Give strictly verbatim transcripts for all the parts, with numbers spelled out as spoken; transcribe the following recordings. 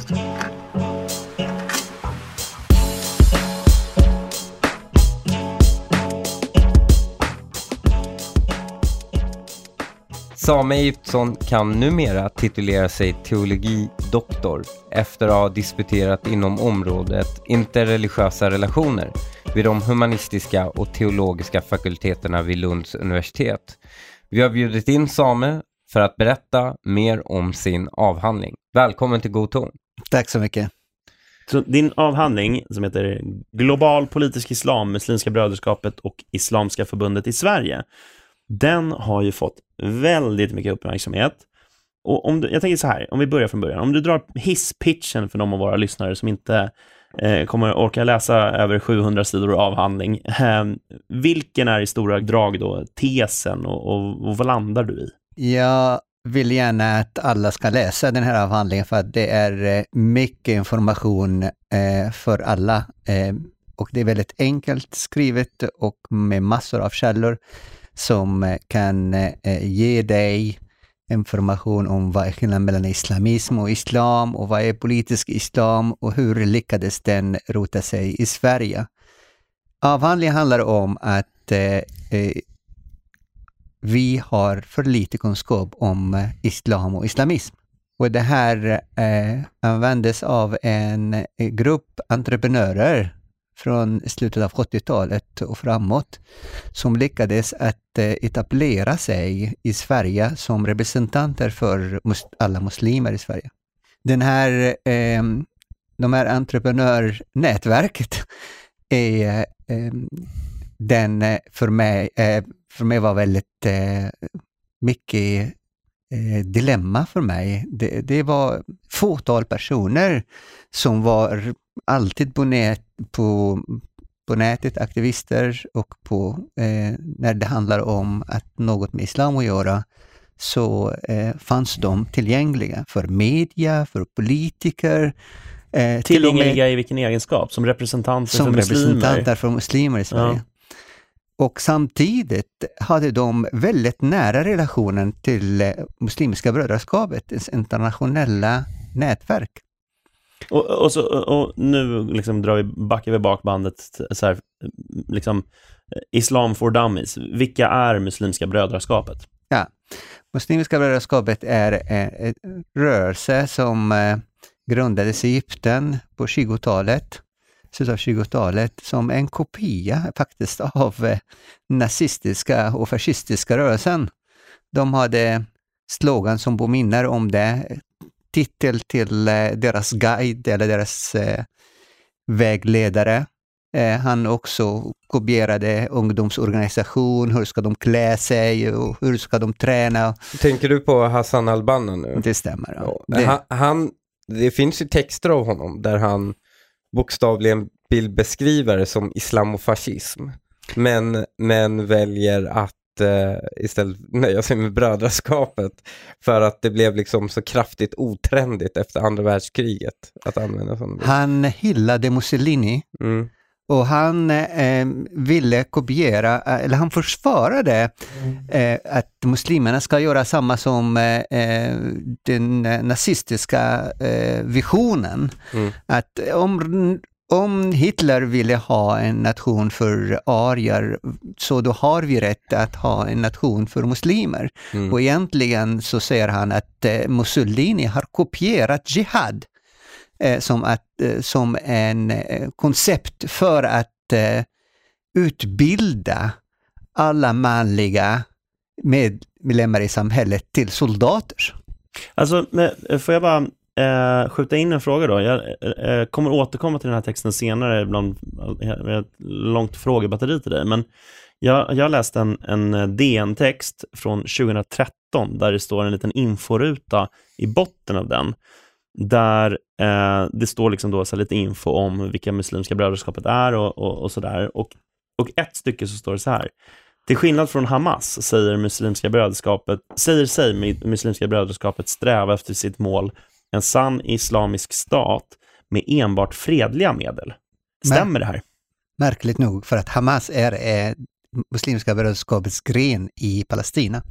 Same Egyptsson kan numera titulera sig teologidoktor efter att ha disputerat inom området interreligiösa relationer vid de humanistiska och teologiska fakulteterna vid Lunds universitet. Vi har bjudit in Same för att berätta mer om sin avhandling. Välkommen till God ton. Tack så mycket. Så din avhandling som heter Global politisk islam, Muslimska brödraskapet och Islamska förbundet i Sverige, den har ju fått väldigt mycket uppmärksamhet. Och om du, jag tänker så här, om vi börjar från början. Om du drar hisspitchen för de av våra lyssnare som inte eh, kommer orka läsa över sjuhundra sidor avhandling. Eh, vilken är i stora drag då tesen och, och, och vad landar du i? Jag vill gärna att alla ska läsa den här avhandlingen för att det är mycket information eh, för alla. Eh, och det är väldigt enkelt skrivet och med massor av källor som kan eh, ge dig information om vad är skillnaden mellan islamism och islam och vad är politisk islam och hur lyckades den rota sig i Sverige. Avhandlingen handlar om att eh, eh, vi har för lite kunskap om islam och islamism. Och det här eh, användes av en grupp entreprenörer från slutet av sjuttiotalet och framåt som lyckades att eh, etablera sig i Sverige som representanter för mus- alla muslimer i Sverige. Den här, eh, de här entreprenörnätverket är eh, den för mig, eh, för mig var väldigt eh, mycket eh, dilemma för mig. Det, det var fåtal personer som var alltid på, nät, på, på nätet, aktivister och på, eh, när det handlar om att något med islam att göra så eh, fanns de tillgängliga för media, för politiker. Eh, tillgängliga i vilken egenskap? Som representanter som för muslimer? Som representanter för muslimer i Sverige. Ja. Och samtidigt hade de väldigt nära relationen till Muslimska brödraskapets internationella nätverk. Och, och, så, och nu liksom drar vi backar vi bakbandet så här, liksom Islam for Dummies. Vilka är Muslimska brödraskapet? Ja, Muslimska brödraskapet är en rörelse som eh, grundades i Egypten på tjugotalet, slutet av tjugotalet, som en kopia faktiskt av eh, nazistiska och fascistiska rörelsen. De hade slogan som påminner om det. Titel till eh, deras guide eller deras eh, vägledare. Eh, han också kopierade ungdomsorganisation, hur ska de klä sig och hur ska de träna. Tänker du på Hassan al-Banna nu? Det stämmer. Ja. Ja, det... Han, han, det finns ju texter av honom där han bokstavligen vill beskriva det som islamofascism. Men, men väljer att istället nöja sig med brödraskapet för att det blev liksom så kraftigt otrendigt efter andra världskriget att använda sådana. Han hyllade Mussolini mm. och han eh, ville kopiera, eller han försvarade eh, att muslimerna ska göra samma som eh, den nazistiska eh, visionen. Mm. Att om Om Hitler ville ha en nation för arier så då har vi rätt att ha en nation för muslimer. Mm. Och egentligen så säger han att eh, Mussolini har kopierat jihad eh, som, att, eh, som en eh, koncept för att eh, utbilda alla manliga medlemmar i samhället till soldater. Alltså, får jag bara Eh, skjuta in en fråga då. Jag eh, kommer återkomma till den här texten senare bland ett långt frågebatteri till dig, men jag, jag läste en, en D N-text från tjugohundratretton där det står en liten inforuta i botten av den där eh, det står liksom då så lite info om vilka Muslimska brödraskapet är och, och, och sådär och, och ett stycke så står det så här: till skillnad från Hamas säger Muslimska brödraskapet säger sig Muslimska brödraskapet sträva efter sitt mål en sann islamisk stat med enbart fredliga medel. Stämmer det här? Märkligt nog, för att Hamas är eh, Muslimska brödraskapets gren i Palestina.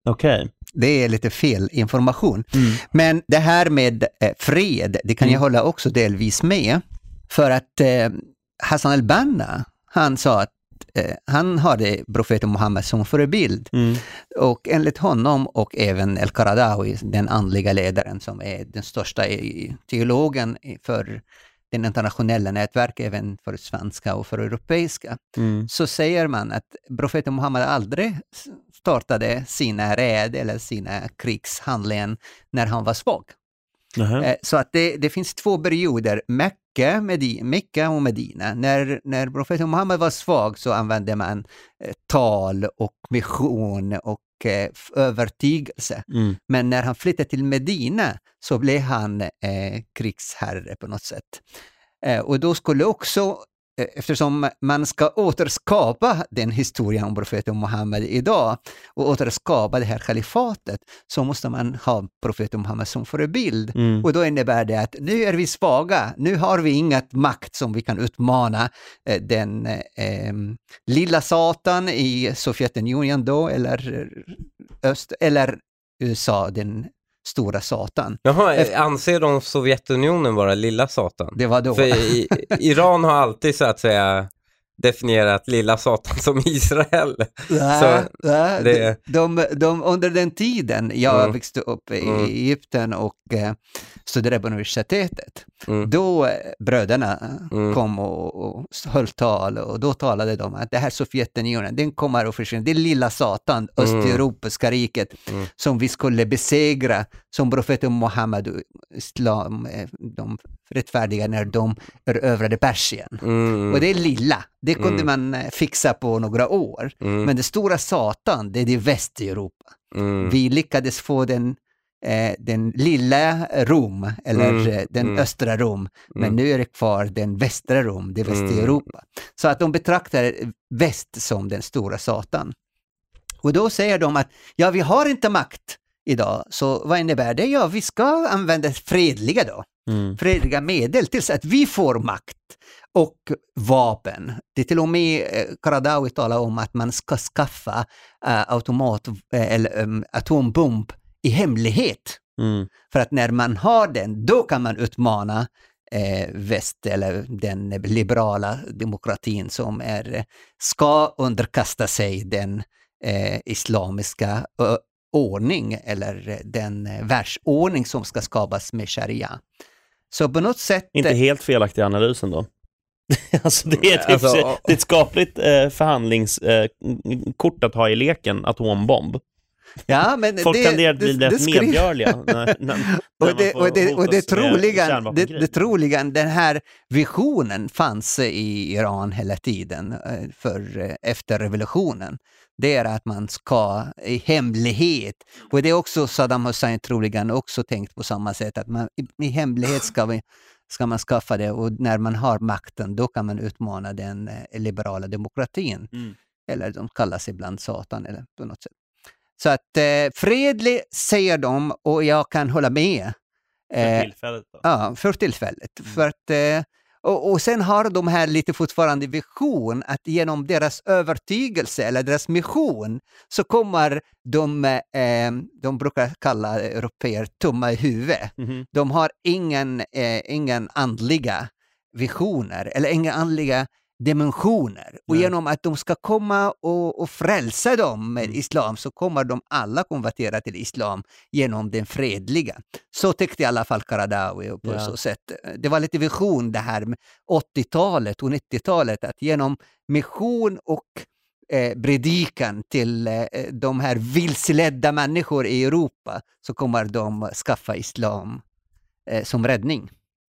Okej. Okay. Det är lite fel information. Mm. Men det här med eh, fred, det kan mm. jag hålla också delvis med. För att eh, Hassan al-Banna, han sa att eh, han hade profeten Muhammed som förebild. Mm. Och enligt honom och även El-Qaradawi, den andliga ledaren som är den största teologen för den internationella nätverket, även för svenska och för europeiska, mm. så säger man att profeten Muhammed aldrig startade sina räd eller sina krigshandlingar när han var svag. Uh-huh. Så att det, det finns två perioder, Mecka, Medina, Mecka och Medina. När, när profeten Muhammed var svag så använde man eh, tal och mission och eh, övertygelse. Mm. Men när han flyttade till Medina så blev han eh, krigsherre på något sätt. Eh, och då skulle också, eh, eftersom man ska återskapa den historien om profeten Muhammed idag och återskapa det här kalifatet, så måste man ha profeten Muhammed som förebild. Mm. Och då innebär det att nu är vi svaga, nu har vi inget makt som vi kan utmana eh, den eh, lilla satan i Sovjetunionen då, eller öst, eller U S A, den stora satan. Jaha, Efter... anser de Sovjetunionen vara lilla satan? Det var då. För i, Iran har alltid så att säga definierat lilla satan som Israel. Nej, så nej, det... de, de, under den tiden jag mm. växte upp i mm. Egypten och eh, studerade på universitetet, mm. då bröderna mm. kom och, och höll tal, och då talade de att det här Sovjetunionen, den kommer att försvinna. Det är lilla satan, Östeuropeiska riket, mm. som vi skulle besegra, som profeten Muhammed och islam, de rättfärdiga när de erövrade Persien. Mm. Och det är lilla. Det kunde mm. man fixa på några år. Mm. Men det stora satan, det är det Västeuropa. Mm. Vi lyckades få den, eh, den lilla Rom, eller mm. den mm. östra Rom. Men mm. nu är det kvar den västra Rom, det är Västeuropa. Mm. Så att de betraktar väst som den stora satan. Och då säger de att ja, vi har inte makt idag. Så vad innebär det? Ja, vi ska använda fredliga då. Mm. fredliga medel tills att vi får makt och vapen. Det är till och med eh, Qaradawi talar om att man ska skaffa eh, automat eh, eller um, atombomb i hemlighet. Mm. För att när man har den, då kan man utmana eh, väst eller den liberala demokratin som är, ska underkasta sig den eh, islamiska ö, ordning eller den eh, världsordning som ska skapas med sharia. Så på något sätt... Inte helt felaktig analysen då. Alltså det är ett, alltså, det är ett skapligt eh, förhandlingskort eh, att ha i leken, atombomb. Ja, men folk det, tenderar att bli det, rätt medgörliga. När, när, och, det, och, det, och det troligen, det, det troligen, den här visionen fanns i Iran hela tiden för, efter revolutionen. Det är att man ska i hemlighet, och det är också Saddam Hussein troligen också tänkt på samma sätt, att man i, i hemlighet ska, vi, ska man skaffa det, och när man har makten då kan man utmana den liberala demokratin. Mm. Eller de kallas ibland satan eller på något sätt. Så att eh, fredlig säger de, och jag kan hålla med. Eh, för tillfället då? Ja, för tillfället. Mm. För att, eh, och, och sen har de här lite fortfarande vision att genom deras övertygelse eller deras mission så kommer de, eh, de brukar kalla europeer tumma i huvudet. Mm. De har ingen, eh, ingen andliga visioner eller inga andliga dimensioner. Och Nej. Genom att de ska komma och, och frälsa dem med mm. islam så kommer de alla konvertera till islam genom den fredliga. Så tyckte i alla fall Qaradawi på ja. så sätt. Det var lite vision det här med åttiotalet och nittiotalet, att genom mission och eh, predikan till eh, de här vilseledda människor i Europa så kommer de skaffa islam eh, som räddning.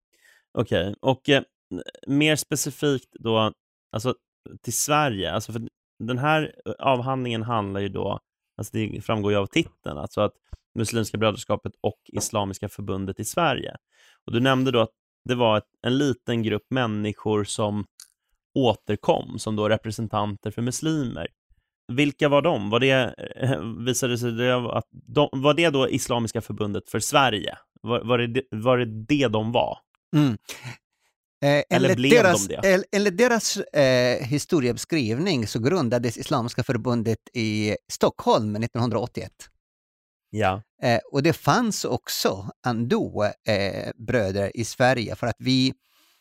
Okej, okay. och eh, mer specifikt då, alltså till Sverige, alltså för den här avhandlingen handlar ju då, alltså det framgår ju av titeln, alltså att Muslimska brödraskapet och Islamiska förbundet i Sverige. Och du nämnde då att det var ett, en liten grupp människor som återkom som då representanter för muslimer. Vilka var de? Var det, visade sig det att de, var det då Islamiska förbundet för Sverige? Var, var, det, var det det de var? Mm. Eh, Eller blev deras, de det? Enligt deras eh, historiebeskrivning så grundades Islamiska förbundet i Stockholm nittonhundraåttioett. Ja. Eh, och det fanns också ändå eh, bröder i Sverige, för att vi,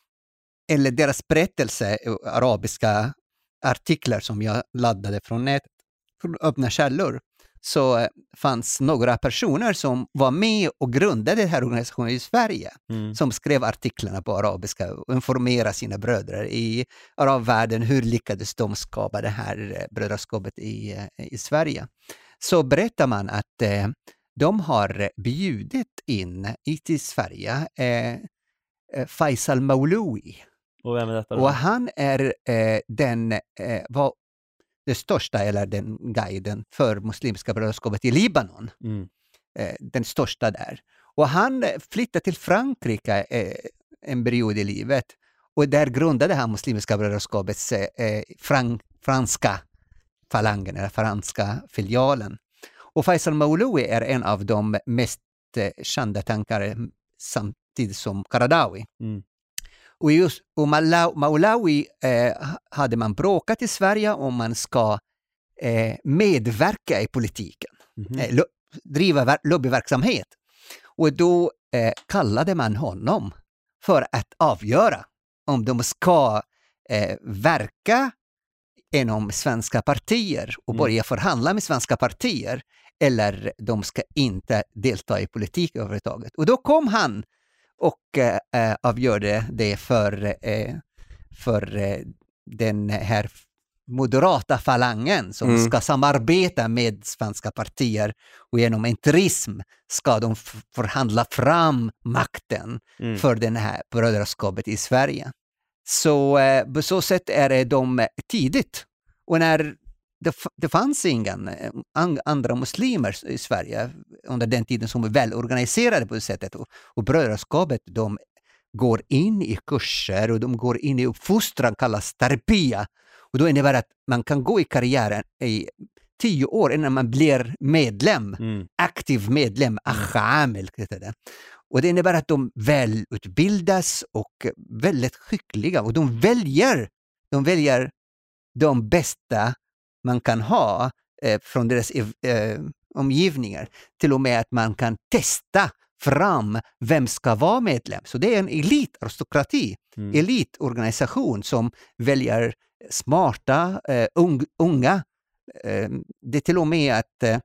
eller deras berättelse, arabiska artiklar som jag laddade från nätet, från öppna källor, så eh, fanns några personer som var med och grundade den här organisationen i Sverige, Mm. som skrev artiklarna på arabiska och informerade sina bröder i arabvärlden hur lyckades de skapa det här eh, brödraskapet i, eh, i Sverige. Så berättar man att eh, de har bjudit in i till Sverige eh, eh, Faisal Maulaoui. Och vem är detta då? Och han är eh, den, eh, var det största, eller den guiden för muslimska brödraskapet i Libanon. Mm. Eh, den största där. Och han eh, flyttade till Frankrike eh, en period i livet. Och där grundade han muslimska brödraskapets eh, fran- franska falangen, eller franska filialen. Och Faisal Maulaoui är en av de mest eh, kända tankare samtidigt som Qaradawi. Mm. Och just och Maula- Maulaoui eh, hade man bråkat i Sverige om man ska eh, medverka i politiken, Mhm. eh, lo- driva ver- lobbyverksamhet. Och då eh, kallade man honom för att avgöra om de ska eh, verka inom svenska partier och Mm. börja förhandla med svenska partier, eller de ska inte delta i politik överhuvudtaget. Och då kom han och eh, avgjorde det för, eh, för eh, den här moderata falangen som Mm. ska samarbeta med svenska partier, och genom interism ska de f- förhandla fram makten Mm. för det här brödraskapet i Sverige. Så eh, på så sätt är det de tidigt. Och när det, f- det fanns inga eh, an- andra muslimer i Sverige under den tiden som var välorganiserade på det sättet, och, och brödraskapet, de går in i kurser och de går in i uppfostran, kallas terapia. Och då innebär det att man kan gå i karriären i tio år innan man blir medlem, Mm. aktiv medlem, akhamel heter det. Och det innebär att de välutbildas och väldigt skickliga, och de väljer, de väljer de bästa man kan ha eh, från deras eh, omgivningar, till och med att man kan testa fram vem ska vara medlem. Så det är en elitaristokrati, Mm. elitorganisation som väljer smarta, eh, ung, unga. Eh, det är till och med att eh,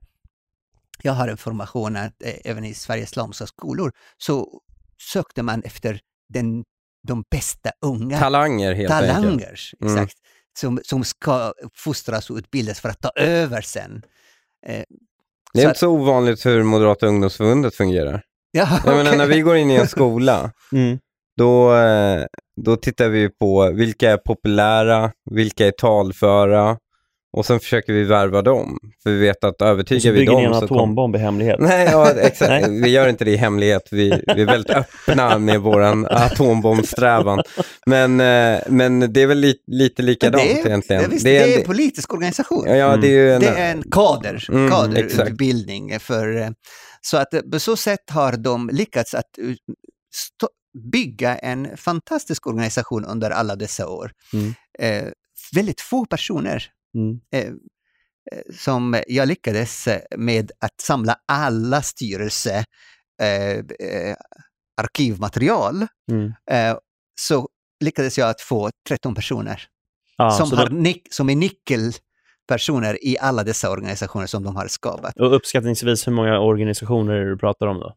jag har information att eh, även i Sveriges islamska skolor så sökte man efter den, de bästa unga Talanger helt enkelt. talanger, Mm. exakt, som, som ska fostras och utbildas för att ta över sen. Eh, Det är så inte så ovanligt hur Moderata ungdomsförbundet fungerar. ja, Jag menar, okej. när vi går in i en skola, Mm. då, eh, då tittar vi på vilka är populära, vilka är talföra, och sen försöker vi värva dem. För vi vet att Och så övertygar vi bygger ni en dem så kommer... atombomb i hemlighet. Nej, ja, exakt. Nej. Vi gör inte det i hemlighet. Vi, vi är väldigt öppna med våran atombombsträvan. Men, eh, men det är väl li, lite likadant det är, egentligen. Det, visst, Det det är är en- en politisk organisation. Ja, ja, det är ju en... Det är en kader, Mm, kaderutbildning. För, eh, så att eh, på så sätt har de lyckats att eh, stå, bygga en fantastisk organisation under alla dessa år. Mm. Eh, väldigt få personer Mm. eh, eh, som jag lyckades eh, med att samla alla styrelse eh, eh, arkivmaterial, Mm. eh, så lyckades jag att få tretton personer Ja, som, så har det, nick, som är nyckelpersoner i alla dessa organisationer som de har skapat. och uppskattningsvis hur många organisationer du pratar om då?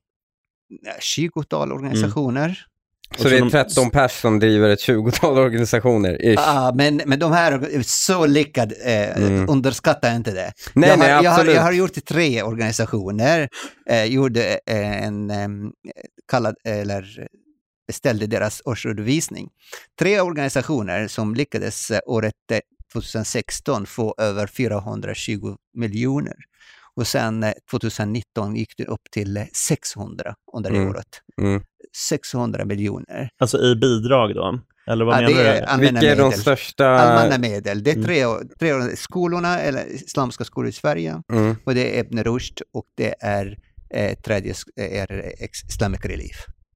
tjugotal organisationer. Så det är de- tretton pers som driver ett tjugotal organisationer. Ish. Ah, men, men de här är så lyckade, eh, Mm. underskatta inte det. Nej, jag, har, nej, jag, har, absolut. jag har gjort tre organisationer, eh, gjorde eh, en eh, kallad, eller beställde deras årsredovisning. Tre organisationer som lyckades eh, året eh, tjugohundrasexton få över fyrahundratjugo miljoner. Och sen eh, tjugonitton gick det upp till eh, sexhundra under det Mm. året. Mm. sexhundra miljoner. Alltså i bidrag då? Eller vad Ja, menar det du? är allmänna Vilka är de medel. största... Allmänna medel. Det är Mm. tre, tre skolorna, eller islamska skolor i Sverige. Mm. Och det är Ibn Rushd, och det är eh, tredje sk- är Islamic Relief.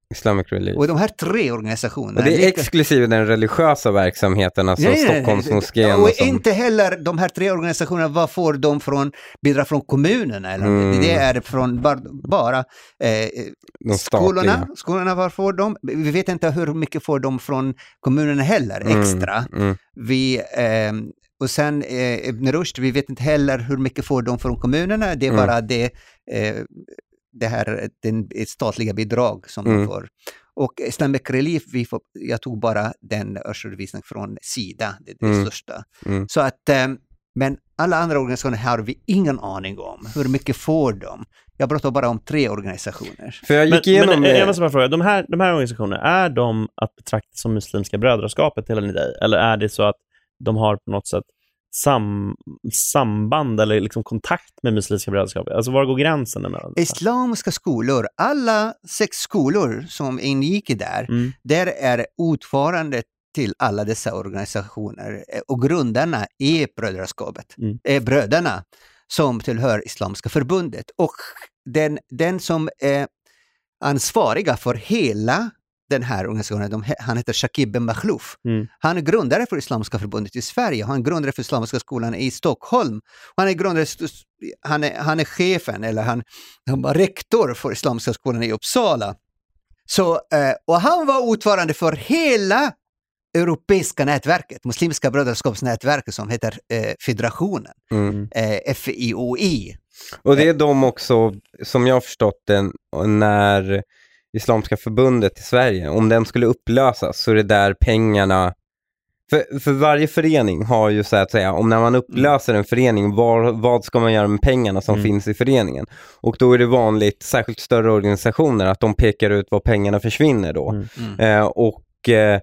Islamic Relief. Och de här tre organisationerna... Och det är exklusive den religiösa verksamheten, alltså nej, Stockholmsmoskén. Och, och inte heller de här tre organisationerna, vad får de från bidrag från kommunerna? Eller? Mm. Det är från bara, bara eh, skolorna. Skolorna, var får de? Vi vet inte hur mycket får de från kommunerna heller, extra. Mm. Mm. Vi... Eh, Och sen eh, Ibn Rushd, vi vet inte heller hur mycket får de från kommunerna. Det är mm. bara det, eh, det här den, ett statliga bidrag som mm. de får. Och Islamic Relief, vi får, jag tog bara den årsredovisningen från Sida, det är det mm. största. Mm. Så att, eh, men alla andra organisationer har vi ingen aning om. Hur mycket får de? Jag pratar bara om tre organisationer. För jag gick igenom... Men, jag måste bara fråga, de här, de här organisationerna, är de att betrakta som Muslimska brödraskapet hela dig? Eller är det så att de har på något sätt sam, samband eller liksom kontakt med Muslimska brödraskapet? Alltså var går gränsen mellan det? Islamiska skolor, alla sex skolor som ingick där, mm. där är ordförande till alla dessa organisationer och grundarna är brödraskapet, mm. är bröderna som tillhör Islamiska förbundet. Och den, den som är ansvariga för hela den här organisationen, de, han heter Shakib Ben Makhlouf. Mm. Han är grundare för Islamiska förbundet i Sverige. Han är grundare för Islamiska skolan i Stockholm. Han är grundare, han är, han är chefen eller han, han var rektor för Islamiska skolan i Uppsala. Så, och han var ordförande för hela europeiska nätverket, Muslimska brödraskapsnätverket som heter eh, Federationen, mm. eh, F I O I. Och det är de också, som jag har förstått den, när Islamiska förbundet i Sverige, om den skulle upplösas så är det där pengarna, för, för varje förening har ju så att säga, om när man upplöser en förening, var, vad ska man göra med pengarna som mm. finns i föreningen? Och då är det vanligt, särskilt större organisationer, att de pekar ut var pengarna försvinner då. Mm. Mm. Eh, och eh,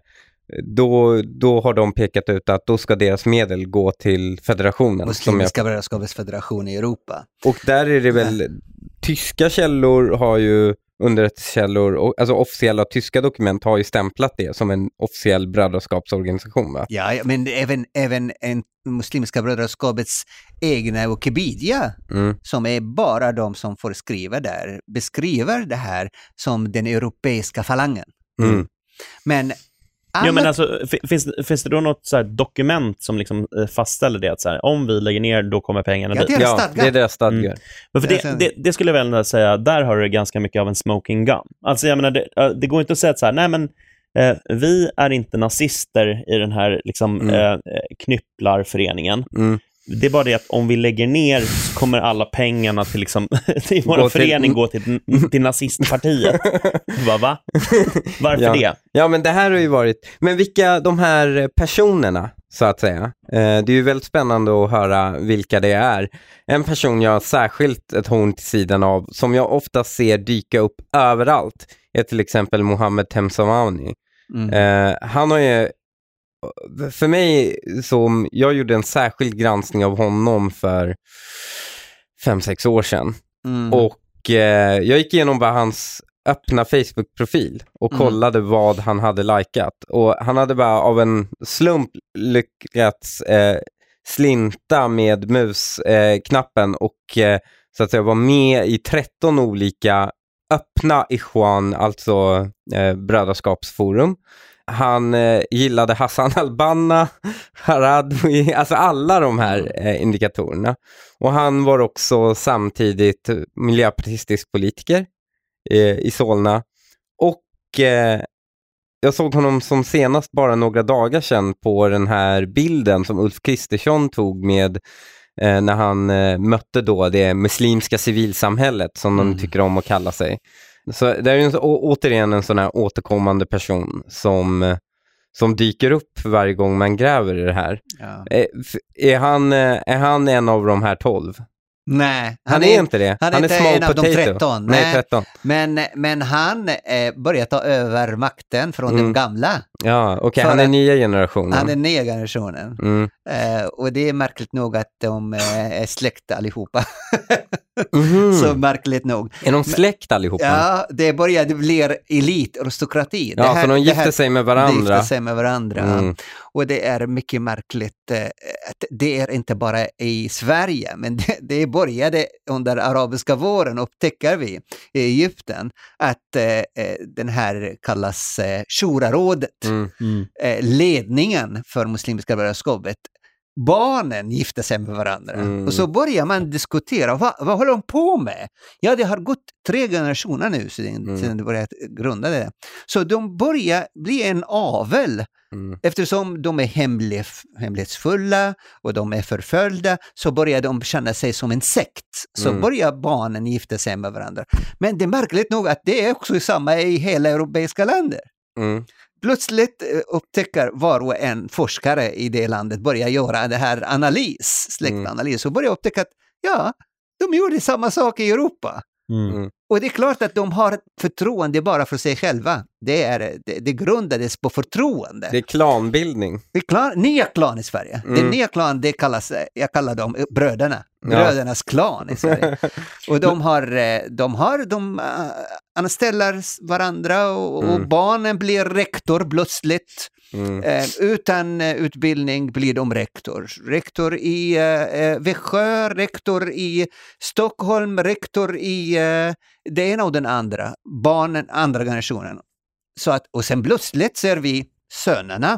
Då, då har de pekat ut att då ska deras medel gå till federationen. Muslimska brödraskapets federation i Europa. Och där är det väl, ja. Tyska källor har ju, underrättelsekällor, alltså officiella tyska dokument har ju stämplat det som en officiell brödraskapsorganisation. Va? Ja, men även, även en Muslimska brödraskapets egna Wikipedia, mm. som är bara de som får skriva där, beskriver det här som den europeiska falangen. Mm. Men Alla... Ja, men alltså, finns, finns det då något så här dokument som liksom fastställer det att så här, om vi lägger ner då kommer pengarna ja, dit? Det ja, det är deras stadgar. Mm. Men för det, det, det skulle jag väl säga, där har du ganska mycket av en smoking gun. Alltså jag menar, det, det går inte att säga att så här, nej men eh, vi är inte nazister i den här liksom, mm. eh, knypplarföreningen. Mm. Det är bara det att om vi lägger ner så kommer alla pengarna till, liksom, till vår förening till... gå till, till nazistpartiet. Va, va? Varför ja. det? Ja, men det här har ju varit... Men vilka de här personerna, så att säga. Eh, det är ju väldigt spännande att höra vilka det är. En person jag har särskilt ett horn till sidan av, som jag ofta ser dyka upp överallt, är till exempel Mohammed Temsamani. Mm. Eh, han har ju... För mig, som jag gjorde en särskild granskning av honom för fem sex år sedan. Mm. Och eh, jag gick igenom bara hans öppna Facebook-profil och kollade mm. vad han hade likat. Och han hade bara av en slump lyckats eh, slinta med musknappen eh, och eh, så att säga var med i tretton olika öppna Ikhwan, alltså eh, brödraskapsforum. Han eh, gillade Hassan al-Banna, Haradwi, alltså alla de här eh, indikatorerna. Och han var också samtidigt miljöpartistisk politiker eh, i Solna. Och eh, jag såg honom som senast bara några dagar sedan på den här bilden som Ulf Kristersson tog med eh, när han eh, mötte då det muslimska civilsamhället som mm. de tycker om att kalla sig. Så det är ju återigen en sån här återkommande person som, som dyker upp varje gång man gräver i det här. Ja. Är, är, han, är han en av de här tolv? Nej, han, han är, är inte det. Han är, han är inte en av de tretton. Nej, tretton. Men, men han eh, började ta över makten från mm. de gamla. Ja, okej, okay, För han är att- nya generationen. Han är nya generationen. Mm. Eh, och det är märkligt nog att de eh, är släkt allihopa. Mhm. Så märkligt nog. Är de släkt allihopa? Ja, det började bli elitaristokrati. Ja, så de gifter sig med varandra. Gifter sig med varandra. Mm. Och det är mycket märkligt eh, att det är inte bara i Sverige, men det, det började under arabiska våren, upptäcker vi i Egypten, att eh, eh, den här kallas eh, Shura-rådet, Mm. Mm. eh, ledningen för Muslimska brödraskapet. Barnen gifter sig med varandra. Mm. Och så börjar man diskutera, vad, vad håller de på med? Ja, det har gått tre generationer nu sedan, Mm. sedan de började grunda det. Så de börjar bli en avel. Mm. Eftersom de är hemlig, hemlighetsfulla och de är förföljda, så börjar de känna sig som en sekt. Så Mm. börjar barnen gifta sig med varandra. Men det är märkligt nog att det är också samma i hela europeiska länder. Mm. Plötsligt eh, upptäcker var och en forskare i det landet börjar göra det här analys, släktanalys, och börjar upptäcka att ja, de gjorde samma sak i Europa. Mm. Mm. Och det är klart att de har förtroende bara för sig själva. Det, är, det, det grundades på förtroende. Det är klanbildning. Det är klan, nya klan i Sverige. Mm. Det nya klan, det kallas, jag kallar dem eh, bröderna. Ja. Brödernas klan i Sverige. Och de har, eh, de har, de uh, anställer varandra och, och Mm. barnen blir rektor plötsligt. Mm. Eh, utan eh, utbildning blir de rektor. Rektor i eh, eh, Växjö, rektor i Stockholm, rektor i eh, det ena och den andra. Barnen, andra generationen. Så att, och sen plötsligt ser vi sönerna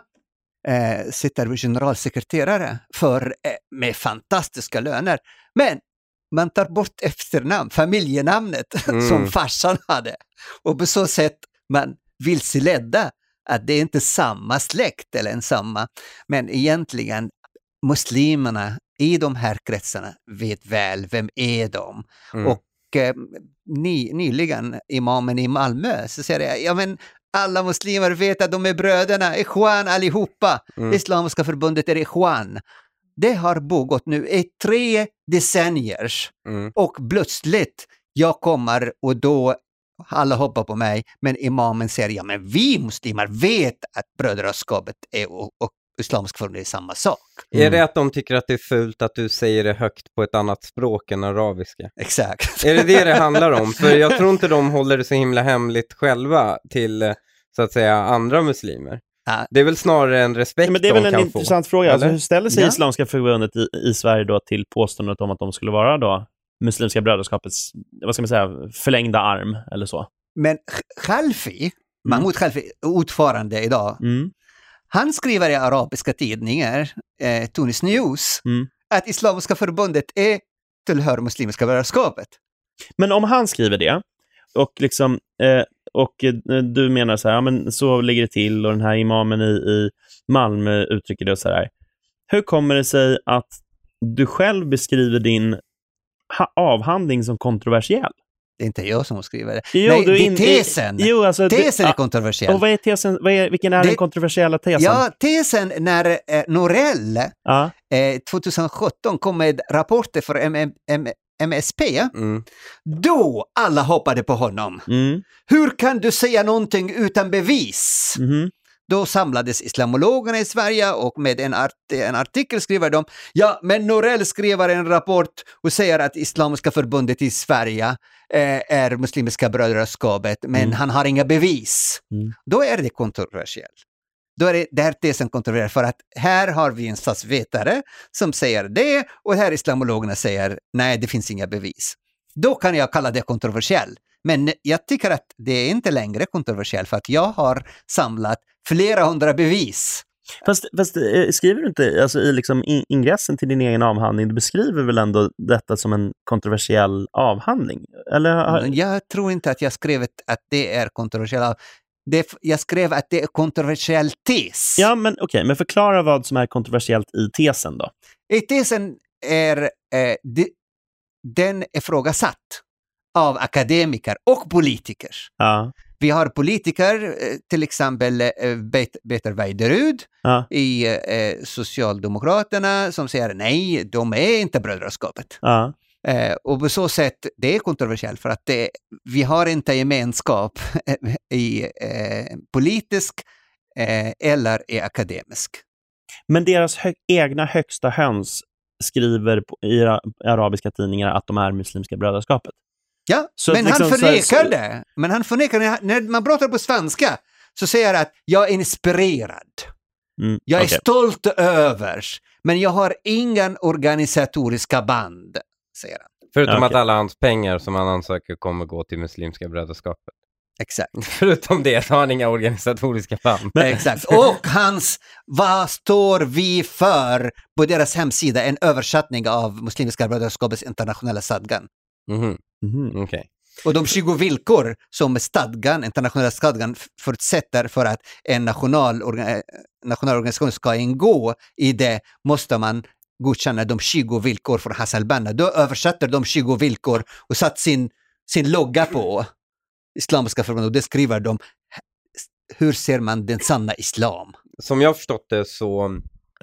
eh, sitter vi generalsekreterare för, eh, med fantastiska löner. Men man tar bort efternamn, familjenamnet Mm. som farsan hade. Och på så sätt man vilseledda att det är inte samma släkt eller en samma. Men egentligen muslimerna i de här kretsarna vet väl vem är de. Mm. Och eh, ny, nyligen imamen i Malmö så säger jag, ja men alla muslimer vet att de är bröderna, Ikhwan allihopa. Mm. Islamiska förbundet är Ikhwan. Det har pågått nu i tre decennier Mm. och plötsligt jag kommer och då alla hoppar på mig, men imamen säger, ja men vi muslimer vet att brödraskapet är och, och Islamiska förbundet är samma sak. Är det att de tycker att det är fult att du säger det högt på ett annat språk än arabiska? Exakt. Är det det det handlar om? För jag tror inte de håller det så himla hemligt själva till, eh, så att säga, andra muslimer. Ja. Det är väl snarare en respekt Ja, men det är de väl en kan intressant få. fråga. Alltså, Eller? hur ställer sig Ja. Islamiska förbundet i, i Sverige då till påståendet om att de skulle vara då Muslimska brödraskapets, vad ska man säga, förlängda arm eller så? Men Khalfi, Mahmoud Khalfi, ordförande idag, Mm. han skriver i arabiska tidningar, eh, Tunis News, Mm. att Islamiska förbundet är tillhör Muslimska brödraskapet. Men om han skriver det och liksom eh, och eh, du menar så här, ja, men så ligger det till och den här imamen i, i Malmö uttrycker det så här. Hur kommer det sig att du själv beskriver din ha- avhandling som kontroversiell? Det är inte jag som skriver det. Jo, Nej, du det är in- tesen. Jo, alltså, Tesen är ja, kontroversiell. och vad är tesen? Vad är, vilken är Det- den kontroversiella tesen? Ja, tesen när eh, Norell Ja. eh, tjugohundrasjutton kom med rapporter för M- M- M- M S P, Mm. då alla hoppade på honom. Mm. Hur kan du säga någonting utan bevis? Mhm. Då samlades islamologerna i Sverige och med en, art, en artikel skriver de, ja men Norell skriver en rapport och säger att Islamiska förbundet i Sverige eh, är Muslimska brödraskapet, men Mm. han har inga bevis. Mm. Då är det kontroversiellt. Då är det, det här tesen kontroversiell för att här har vi en statsvetare som säger det och här islamologerna säger nej, det finns inga bevis. Då kan jag kalla det kontroversiell. Men jag tycker att det är inte längre kontroversiellt för att jag har samlat flera hundra bevis. Fast, fast eh, skriver du inte, alltså i liksom in- ingressen till din egen avhandling, du beskriver väl ändå detta som en kontroversiell avhandling? Eller? har- Jag tror inte att jag skrev att det är kontroversiellt. Det, jag skrev att det är kontroversiell tes. Ja, men okej, men förklara vad som är kontroversiellt i tesen då. I tesen är eh, de, den ifrågasatt av akademiker och politiker. Ja, Vi har politiker, eh, till exempel eh, Bet- Peter Weiderud ja, i eh, Socialdemokraterna som säger nej, de är inte brödraskapet. ja. Eh, och på så sätt, det är kontroversiellt för att det, vi har inte gemenskap i eh, politisk eh, eller är akademisk. Men deras hö- egna högsta höns skriver på, i ara- arabiska tidningar att de är Muslimska brödraskapet. Ja, Så men liksom han så här- förnekar det. Men han förnekar det. När man pratar på svenska så säger han att jag är inspirerad. Mm, Jag är okej. stolt över, men jag har ingen organisatoriska band, säger han. Förutom Okej. att alla hans pengar som han ansöker kommer gå till Muslimska brödraskapet. Exakt. Förutom det så har han inga organisatoriska band. Exakt. Och hans, vad står vi för på deras hemsida, en översättning av Muslimska brödraskapets internationella stadgan. Mhm, Mhm. okej. Och de tjugo villkor som stadgan, internationella stadgan förutsätter för att en nationalorga, nationalorganisation ska ingå i det, måste man godkänna de tjugo villkor för Hasselbanna. Då översätter de tjugo villkor och satt sin, sin logga på Islamiska förbundet, och det skriver de, hur ser man den sanna islam? Som jag har förstått det så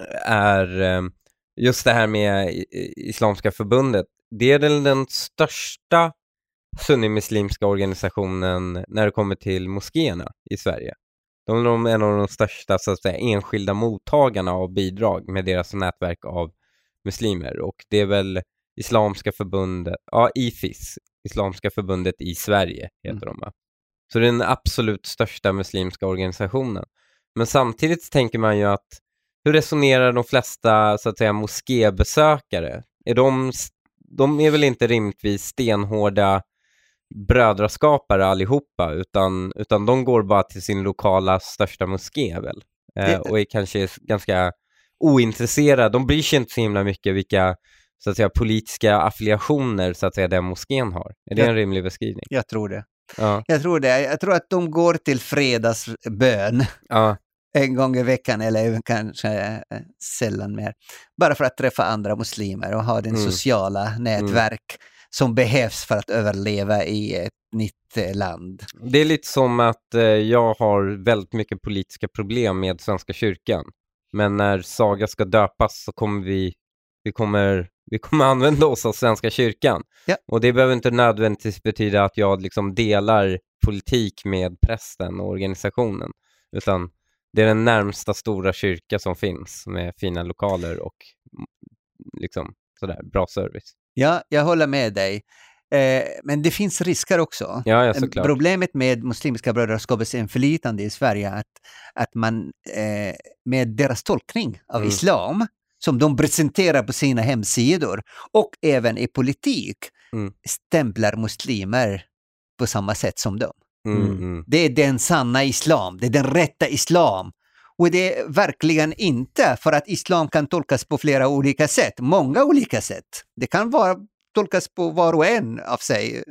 är eh, just det här med i- i- Islamiska förbundet, det är den, den största sunnimuslimska organisationen när det kommer till moskéerna i Sverige. De är de, en av de största så att säga, enskilda mottagarna av bidrag med deras nätverk av muslimer. Och det är väl Islamiska förbundet, ja I F I S, Islamiska förbundet i Sverige heter de va? Så det är den absolut största muslimska organisationen. Men samtidigt tänker man ju att hur resonerar de flesta så att säga moskébesökare? Är de, de är väl inte rimligtvis stenhårda brödraskapare allihopa, utan, utan de går bara till sin lokala största moské väl? Eh, Det- och är kanske ganska ointresserade. De bryr sig inte så himla mycket vilka så att säga politiska affiliationer så att säga den moskén har. Är det Ja. en rimlig beskrivning? Jag tror det. Ja. Jag tror det. Jag tror att de går till fredagsbön Ja. en gång i veckan, eller även kanske eh, sällan mer. Bara för att träffa andra muslimer och ha den Mm. sociala nätverk som behövs för att överleva i ett nytt eh, land. Det är lite som att eh, jag har väldigt mycket politiska problem med Svenska kyrkan. Men när Saga ska döpas så kommer vi, vi kommer, vi kommer använda oss av Svenska kyrkan. Ja. Och det behöver inte nödvändigtvis betyda att jag liksom delar politik med prästen och organisationen. Utan det är den närmsta stora kyrka som finns med fina lokaler och mm, liksom sådär, bra service. Ja, jag håller med dig. Eh, men det finns risker också. Ja, ja såklart. Problemet med Muslimska brödraskapets inflytande i Sverige är att, att man eh, med deras tolkning av Mm. islam som de presenterar på sina hemsidor och även i politik Mm. stämplar muslimer på samma sätt som dem. Mm, Mm. mm. Det är den sanna islam, det är den rätta islam. Och det är verkligen inte, för att islam kan tolkas på flera olika sätt, många olika sätt. Det kan vara tolkas på var och en av sig.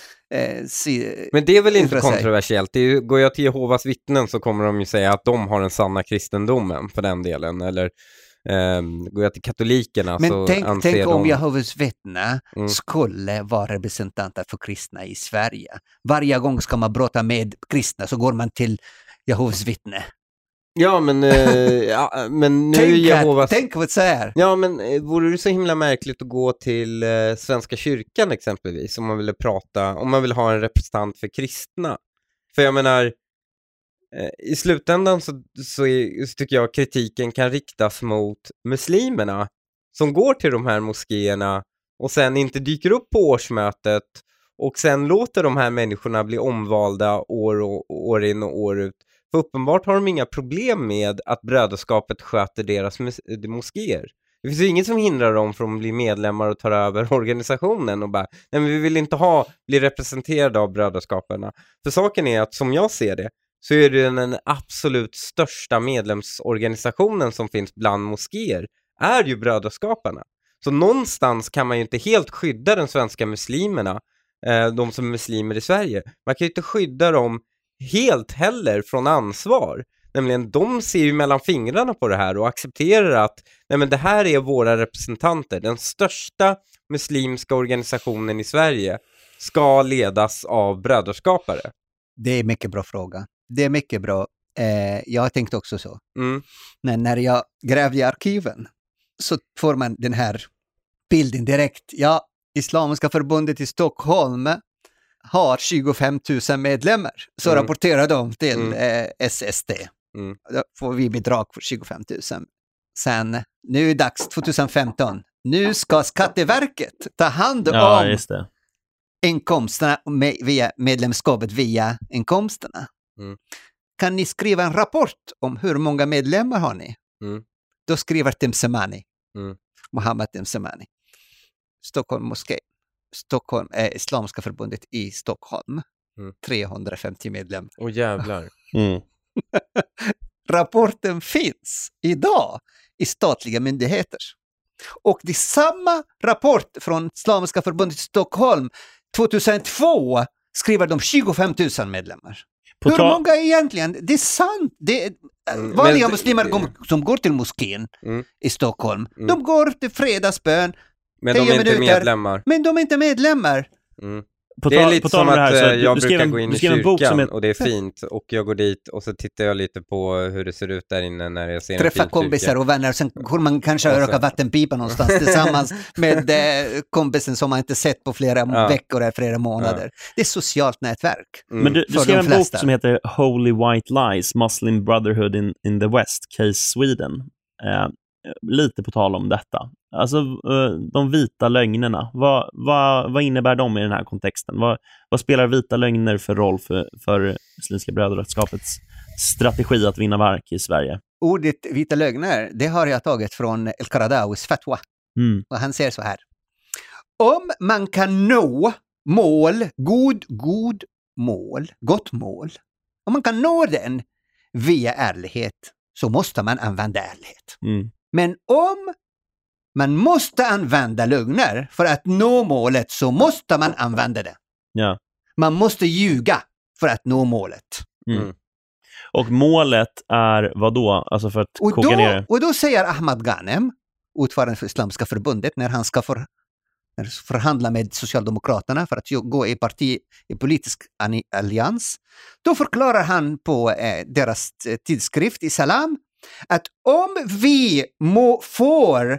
Eh, si, Men det är väl inte yttra sig. kontroversiellt. Det är ju, går jag till Jehovas vittnen så kommer de ju säga att de har den sanna kristendomen för den delen. Eller ehm, går jag till katolikerna så Men tänk, anser tänk de... om Jehovas vittnen Mm. skulle vara representanter för kristna i Sverige. Varje gång ska man prata med kristna så går man till Jehovas vittne. Ja, men, eh, ja, men nu är Tänk, Jehovas... att, tänk vad så här. Ja, men eh, vore det så himla märkligt att gå till eh, Svenska kyrkan exempelvis om man ville prata, om man vill ha en representant för kristna. För jag menar, eh, i slutändan så, så, är, så tycker jag kritiken kan riktas mot muslimerna som går till de här moskéerna och sen inte dyker upp på årsmötet och sen låter de här människorna bli omvalda år, och, år in och år ut. För uppenbart har de inga problem med att brödraskapet sköter deras mus- moskéer. Det finns ju inget som hindrar dem från att bli medlemmar och ta över organisationen och bara, nej men vi vill inte ha, bli representerade av brödraskaperna. För saken är att som jag ser det så är det den absolut största medlemsorganisationen som finns bland moskéer är ju brödraskaparna. Så någonstans kan man ju inte helt skydda de svenska muslimerna, eh, de som är muslimer i Sverige. Man kan ju inte skydda dem helt heller från ansvar. Nämligen de ser ju mellan fingrarna på det här och accepterar att nej men det här är våra representanter. Den största muslimska organisationen i Sverige ska ledas av brödraskapare. Det är mycket bra fråga. Det är mycket bra. Eh, jag har tänkt också så. Mm. Men när jag grävde i arkiven så får man den här bilden direkt. Ja, Islamiska förbundet i Stockholm har tjugofem tusen medlemmar. Så Mm. rapporterar de till Mm. eh, S S D. Mm. Då får vi bidrag för tjugofem tusen. Sen, nu är det dags tjugohundrafemton. Nu ska Skatteverket ta hand Ja, om just det. inkomsterna med, via medlemskapet via inkomsterna. Mm. Kan ni skriva en rapport om hur många medlemmar har ni? Mm. Då skriver Temsemani, Mm. Mohammed Temsemani, Stockholm moské, Stockholm, eh, Islamiska förbundet i Stockholm, Mm. trehundrafemtio medlemmar. Åh jävlar. Mm. Rapporten finns idag i statliga myndigheter. Och det är samma rapport från Islamiska förbundet i Stockholm tjugohundratvå skriver de tjugofem tusen medlemmar. På Hur ta- många egentligen? Det är sant. Det är, Mm, vanliga men- muslimer går, som går till moskén Mm. i Stockholm, Mm. de går till fredagsbön, Men de tio är inte minuter. medlemmar. men de är inte medlemmar. Mm. På Det är tal- lite på tal som om det att här, så eh, du- jag du skrev brukar en- gå in du i skrev en bok som kyrkan heter- och det är fint och jag går dit och så tittar jag lite på hur det ser ut där inne när jag ser en Träffa fin kompisar kyrka. och vänner, sen går man kanske Och så- röka vattenpipa någonstans tillsammans med eh, kompisen som man inte sett på flera Ja. veckor eller flera månader. Det är socialt nätverk. Mm. Men du, du För skrev de en bok flesta. som heter Holy White Lies, Muslim Brotherhood in, in the West, Case Sweden. Eh, lite på tal om detta. Alltså eh, de vita lögnerna. Vad, vad, vad innebär de i den här kontexten? Vad, vad spelar vita lögner för roll för, för Muslimska brödraskapets strategi att vinna mark i Sverige? Ordet vita lögner, det har jag tagit från El-Qaradawis fatwa. Mm. Och han säger så här. Om man kan nå mål, god, god mål, gott mål. Om man kan nå den via ärlighet så måste man använda ärlighet. Mm. Men om man måste använda lögner för att nå målet så måste man använda det. Ja. Man måste ljuga för att nå målet. Mm. Mm. Och målet är vad då? Alltså för att Och koka ner då, det. och då säger Ahmad Ghanem, ordförande för Islamiska förbundet, när han ska för, när förhandla med Socialdemokraterna för att ju- gå i parti i politisk ani- allians, då förklarar han på eh, deras eh, tidskrift i Salam att om vi må, får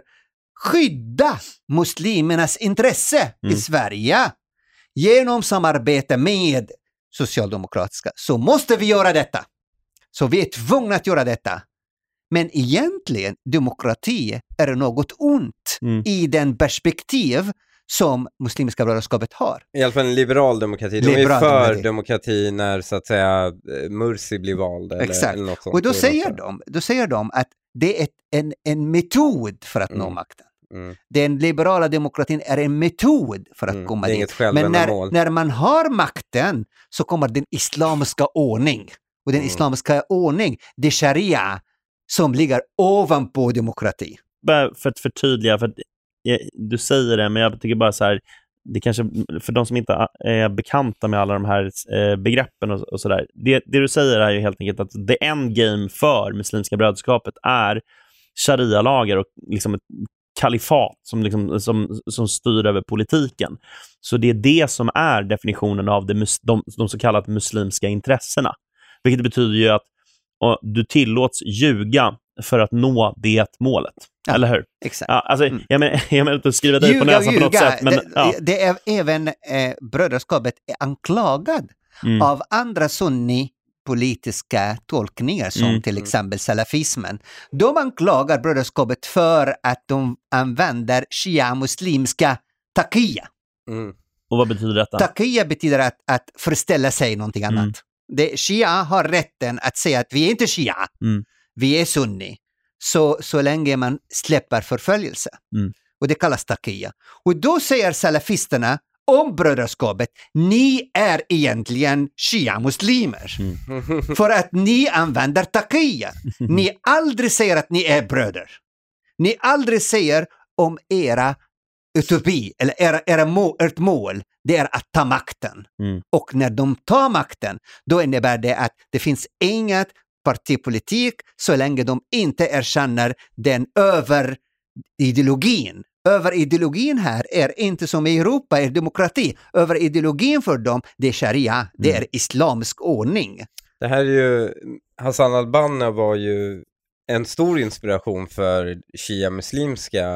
skydda muslimernas intresse Mm. i Sverige genom samarbete med Socialdemokratiska så måste vi göra detta. Så vi är tvungna att göra detta. Men egentligen, demokrati är något ont Mm. i den perspektiv som Muslimska brödraskapet har. I alla fall en liberal demokrati. De Liberal är för demokrati. demokrati när så att säga eh, Mursi blir vald. Eller, Exakt. eller något sånt. Och då är säger, något de, då säger de att det är ett, en, en metod för att nå Mm. makten. Mm. Den liberala demokratin är en metod för att Mm. komma Det är dit. inget Men när, självändamål. när man har makten så kommer den islamiska ordning. Och den Mm. islamiska ordning, det är sharia som ligger ovanpå demokrati. Bara för att förtydliga, för att jag, du säger det, men jag tycker bara så här, det kanske, för de som inte är bekanta med alla de här eh, begreppen och, och sådär, det, det du säger är ju helt enkelt att the end game för Muslimska brödraskapet är sharia-lagar och liksom ett kalifat som, liksom, som, som styr över politiken. Så det är det som är definitionen av det, mus- de, de så kallade muslimska intressena. Vilket betyder ju att och, du tillåts ljuga för att nå det målet. Ja. Eller hur? Exakt. Ja, alltså, Mm. jag menar jag menar inte att skriva dig på Ljuga och näsan på något ljuga. sätt. Men, det, ja. det är även eh, brödraskapet är anklagad Mm. av andra sunni politiska tolkningar som Mm. till exempel salafismen. De anklagar brödraskapet för att de använder shia-muslimska taqiyya. Mm. Och vad betyder detta? Taqiyya betyder att, att förställa sig någonting annat. Mm. Det, shia har rätten att säga att vi är inte shia, Mm. vi är sunni. Så, så länge man släpper förföljelse. Mm. Och det kallas taqiyya. Och då säger salafisterna om brödraskapet, ni är egentligen shia-muslimer. Mm. För att ni använder taqiyya. Ni aldrig säger att ni är bröder. Ni aldrig säger om era utopi eller era, era må, ert mål, det är att ta makten. Mm. Och när de tar makten, då innebär det att det finns inget partipolitik så länge de inte erkänner den över ideologin. Över ideologin här är inte som i Europa är demokrati. Över ideologin för dem, det är sharia, det Mm. är islamisk ordning. Det här är ju, Hassan al-Banna var ju en stor inspiration för shia-muslimska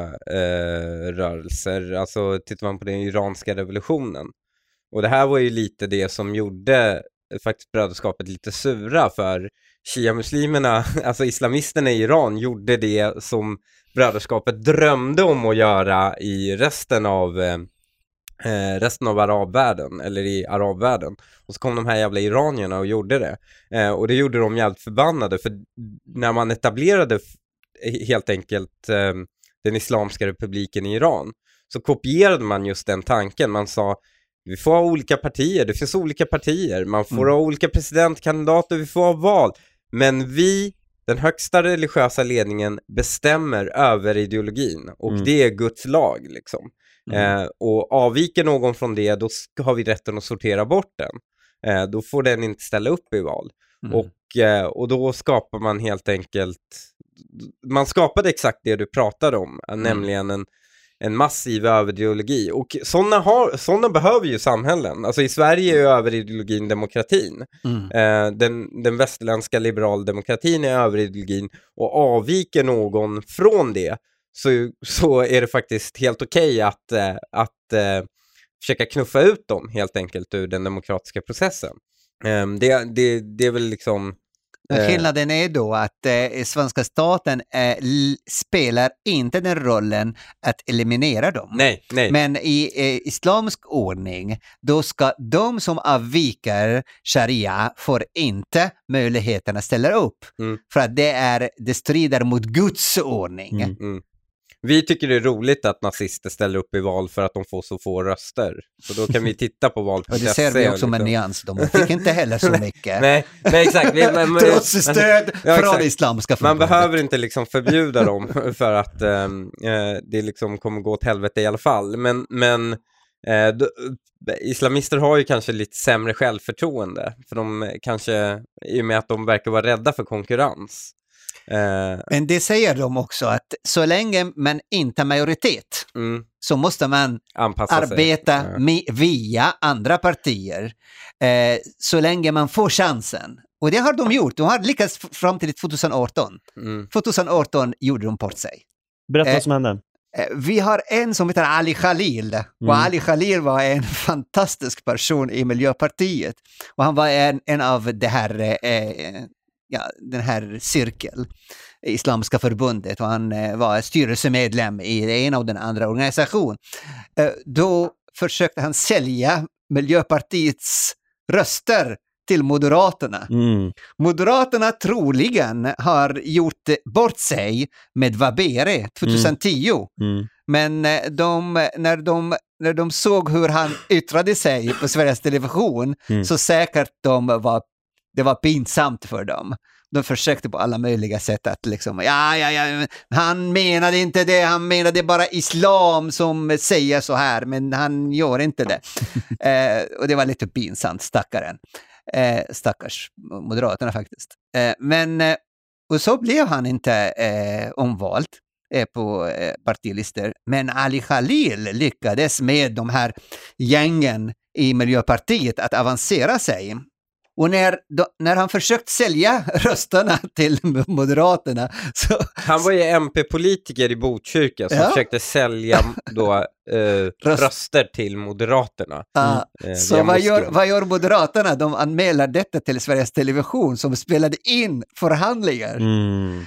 eh, rörelser. Alltså tittar man på den iranska revolutionen. Och det här var ju lite det som gjorde eh, faktiskt brödraskapet lite sura för shia-muslimerna, alltså islamisterna i Iran, gjorde det som brödraskapet drömde om att göra i resten av eh, resten av arabvärlden, eller i arabvärlden. Och så kom de här jävla iranierna och gjorde det. Eh, och det gjorde de jävligt förbannade, för när man etablerade f- helt enkelt eh, den Islamska republiken i Iran, så kopierade man just den tanken. Man sa, vi får ha olika partier, det finns olika partier, man får mm. ha olika presidentkandidater, vi får ha val. Men vi, den högsta religiösa ledningen, bestämmer över ideologin. Och mm. det är Guds lag liksom. Mm. Eh, och avviker någon från det, då har vi rätten att sortera bort den. Eh, då får den inte ställa upp i val. Mm. Och, eh, och då skapar man helt enkelt, man skapade exakt det du pratade om, mm. nämligen en, en massiv överideologi. Och sådana, har, sådana behöver ju samhällen. Alltså i Sverige är ju överideologin demokratin. Mm. Eh, den, den västerländska liberaldemokratin är överideologin, och avviker någon från det, Så, så är det faktiskt helt okej okay att, äh, att äh, försöka knuffa ut dem helt enkelt ur den demokratiska processen. Ähm, det, det, det är väl liksom... Äh... Skillnaden är då att äh, svenska staten äh, l- spelar inte den rollen att eliminera dem. Nej, nej. Men i äh, islamsk ordning, då ska de som avviker sharia får inte möjligheten att ställa upp. Mm. För att det, är, det strider mot Guds ordning. Mm, mm. Vi tycker det är roligt att nazister ställer upp i val för att de får så få röster. Så då kan vi titta på val. Och det ser vi också med nyans. De fick inte heller så mycket. nej, nej, exakt. Vi, men, Trots stöd ja, från exakt. Islamska förbundet. Man behöver inte liksom förbjuda dem för att eh, det liksom kommer gå åt helvete i alla fall. Men, men eh, då, islamister har ju kanske lite sämre självförtroende. För de kanske, i och med att de verkar vara rädda för konkurrens. Uh, Men det säger de också, att så länge man inte har majoritet mm. så måste man Anpassa arbeta ja. med, via andra partier uh, så länge man får chansen. Och det har de gjort. De har lyckats fram till tjugoarton. Mm. tjugoarton gjorde de bort sig. Berätta uh, vad som hände. Uh, vi har en som heter Ali Khalil. Mm. Och Ali Khalil var en fantastisk person i Miljöpartiet. Och han var en, en av det här... Uh, Ja, den här cirkel, Islamska förbundet, och han eh, var styrelsemedlem i den ena och den andra organisation. Eh, då försökte han sälja Miljöpartiets röster till Moderaterna. Mm. Moderaterna troligen har gjort bort sig med Vabere tjugohundratio. Mm. Mm. Men de, när, de, när de såg hur han yttrade sig på Sveriges Television mm. så säkert de var det var pinsamt för dem. De försökte på alla möjliga sätt att liksom, ja, ja, ja, han menade inte det, han menade bara islam som säger så här, men han gör inte det. eh, och det var lite pinsamt, stackaren. Eh, stackars Moderaterna faktiskt. Eh, men, eh, och så blev han inte eh, omvald eh, på eh, partilistor. Men Ali Khalil lyckades med de här gängen i Miljöpartiet att avancera sig. Och när, då, när han försökt sälja rösterna till Moderaterna så... Han var ju M P-politiker i Botkyrka som ja. försökte sälja då, eh, Röst. röster till Moderaterna. Ah, mm. Så eh, vad gör, vad gör Moderaterna? De anmäler detta till Sveriges Television som spelade in förhandlingar. Mm.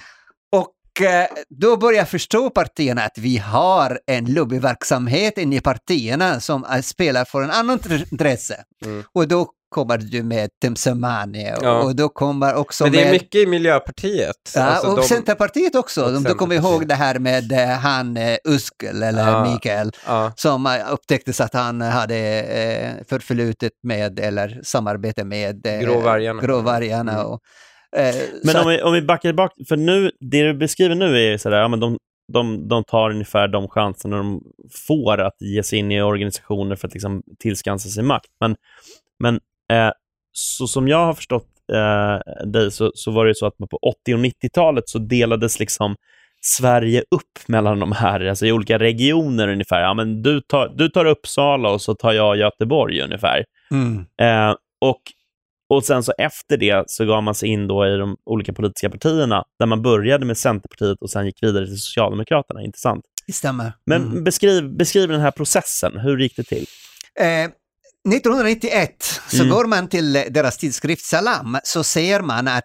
Och eh, då börjar förstå partierna att vi har en lobbyverksamhet inne i partierna som är, spelar för en annan intresse. Mm. Och då kommer du med Temsemane och, ja. och då kommer också Men det är med... mycket i Miljöpartiet. Ja, alltså och de... Centerpartiet också. Och de kommer ihåg det här med uh, han uh, Uskel eller ja. Mikael ja. som uh, upptäcktes att han hade uh, förflutet med eller samarbete med uh, Gråvargarna. Gråvargarna mm. och, uh, men om vi, om vi backar bak, för nu, det du beskriver nu är sådär, ja men de De, de tar ungefär de chanserna de får att ge sig in i organisationer för att liksom tillskansa sig makt. Men, men eh, så som jag har förstått eh, dig så, så var det så att på åttio- och nittiotalet så delades liksom Sverige upp mellan de här, alltså i olika regioner ungefär. Ja, men du tar, du tar Uppsala och så tar jag Göteborg ungefär. Mm. Eh, och Och sen så efter det så gav man sig in då i de olika politiska partierna där man började med Centerpartiet och sen gick vidare till Socialdemokraterna, intressant. Det stämmer. Men mm. beskriv, beskriv den här processen, hur gick det till? Eh, nittonhundranittioett så mm. går man till deras tidskrift Salam, så ser man att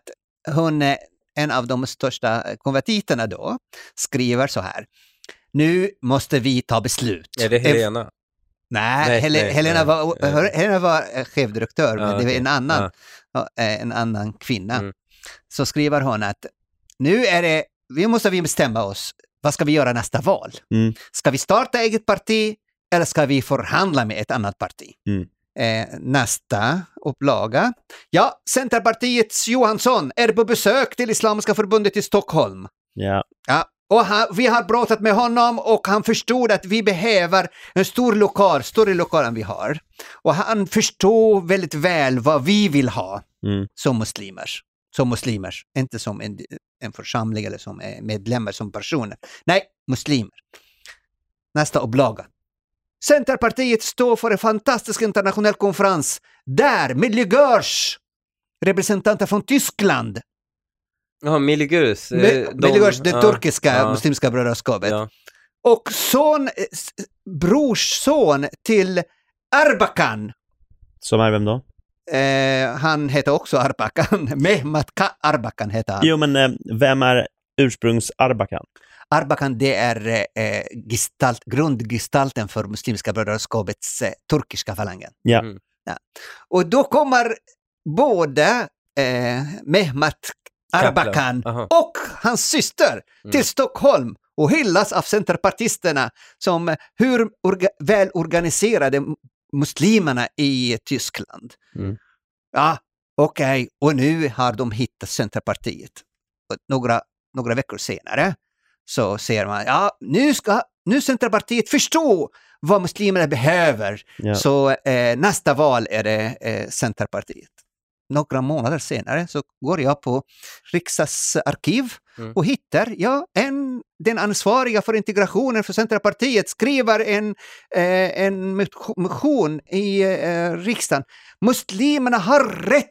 hon, en av de största konvertiterna då, skriver så här. Nu måste vi ta beslut. Är det Helena? F- nej, nej, Hel- nej, Helena, nej, var, nej. Helena var chefdirektör, men Ja, det var okej. en annan, Ja. en annan kvinna. Mm. Så skriver hon att nu är det, vi måste vi bestämma oss. Vad ska vi göra nästa val? Mm. Ska vi starta eget parti eller ska vi förhandla med ett annat parti? Mm. Eh, nästa upplaga. Ja, Centerpartiets Johansson är på besök till Islamiska förbundet i Stockholm. Ja. Ja, och han, vi har pratat med honom och han förstod att vi behöver en stor lokal, större lokal än vi har. Och han förstår väldigt väl vad vi vill ha Mm. som muslimer. Som muslimer, inte som en, en församling eller som medlemmar, som personer. Nej, muslimer. Nästa upplaga. Centerpartiet står för en fantastisk internationell konferens där Milligörs representanter från Tyskland, Ja, Milligörs. eh, Me- de- Milligörs, det ja, turkiska ja, muslimska brödraskapet, ja. och son, eh, s- brorsson till Arbakan. Som är vem då? Eh, han heter också Arbakan. Mehmet Ka- Arbakan heter han. Jo, men eh, vem är ursprungs-Arbakan? Arbakan, det är eh, gestalt, grundgestalten för muslimska brödraskapets eh, turkiska falangen. Ja. Mm. Och då kommer både eh, Mehmet Arbakan Aha. och hans syster Mm. till Stockholm och hyllas av centerpartisterna som eh, hur orga, väl organiserade m- muslimerna i Tyskland. Mm. Ja, okej. Okay. Och nu har de hittat Centerpartiet. Och några, några veckor senare så ser man, ja, nu ska nu Centerpartiet förstå vad muslimerna behöver. Ja. Så eh, nästa val är det eh, Centerpartiet. Några månader senare så går jag på Riksdagens arkiv Mm. och hittar, ja, en, den ansvariga för integrationen för Centerpartiet skriver en, eh, en motion i eh, riksdagen. Muslimerna har rätt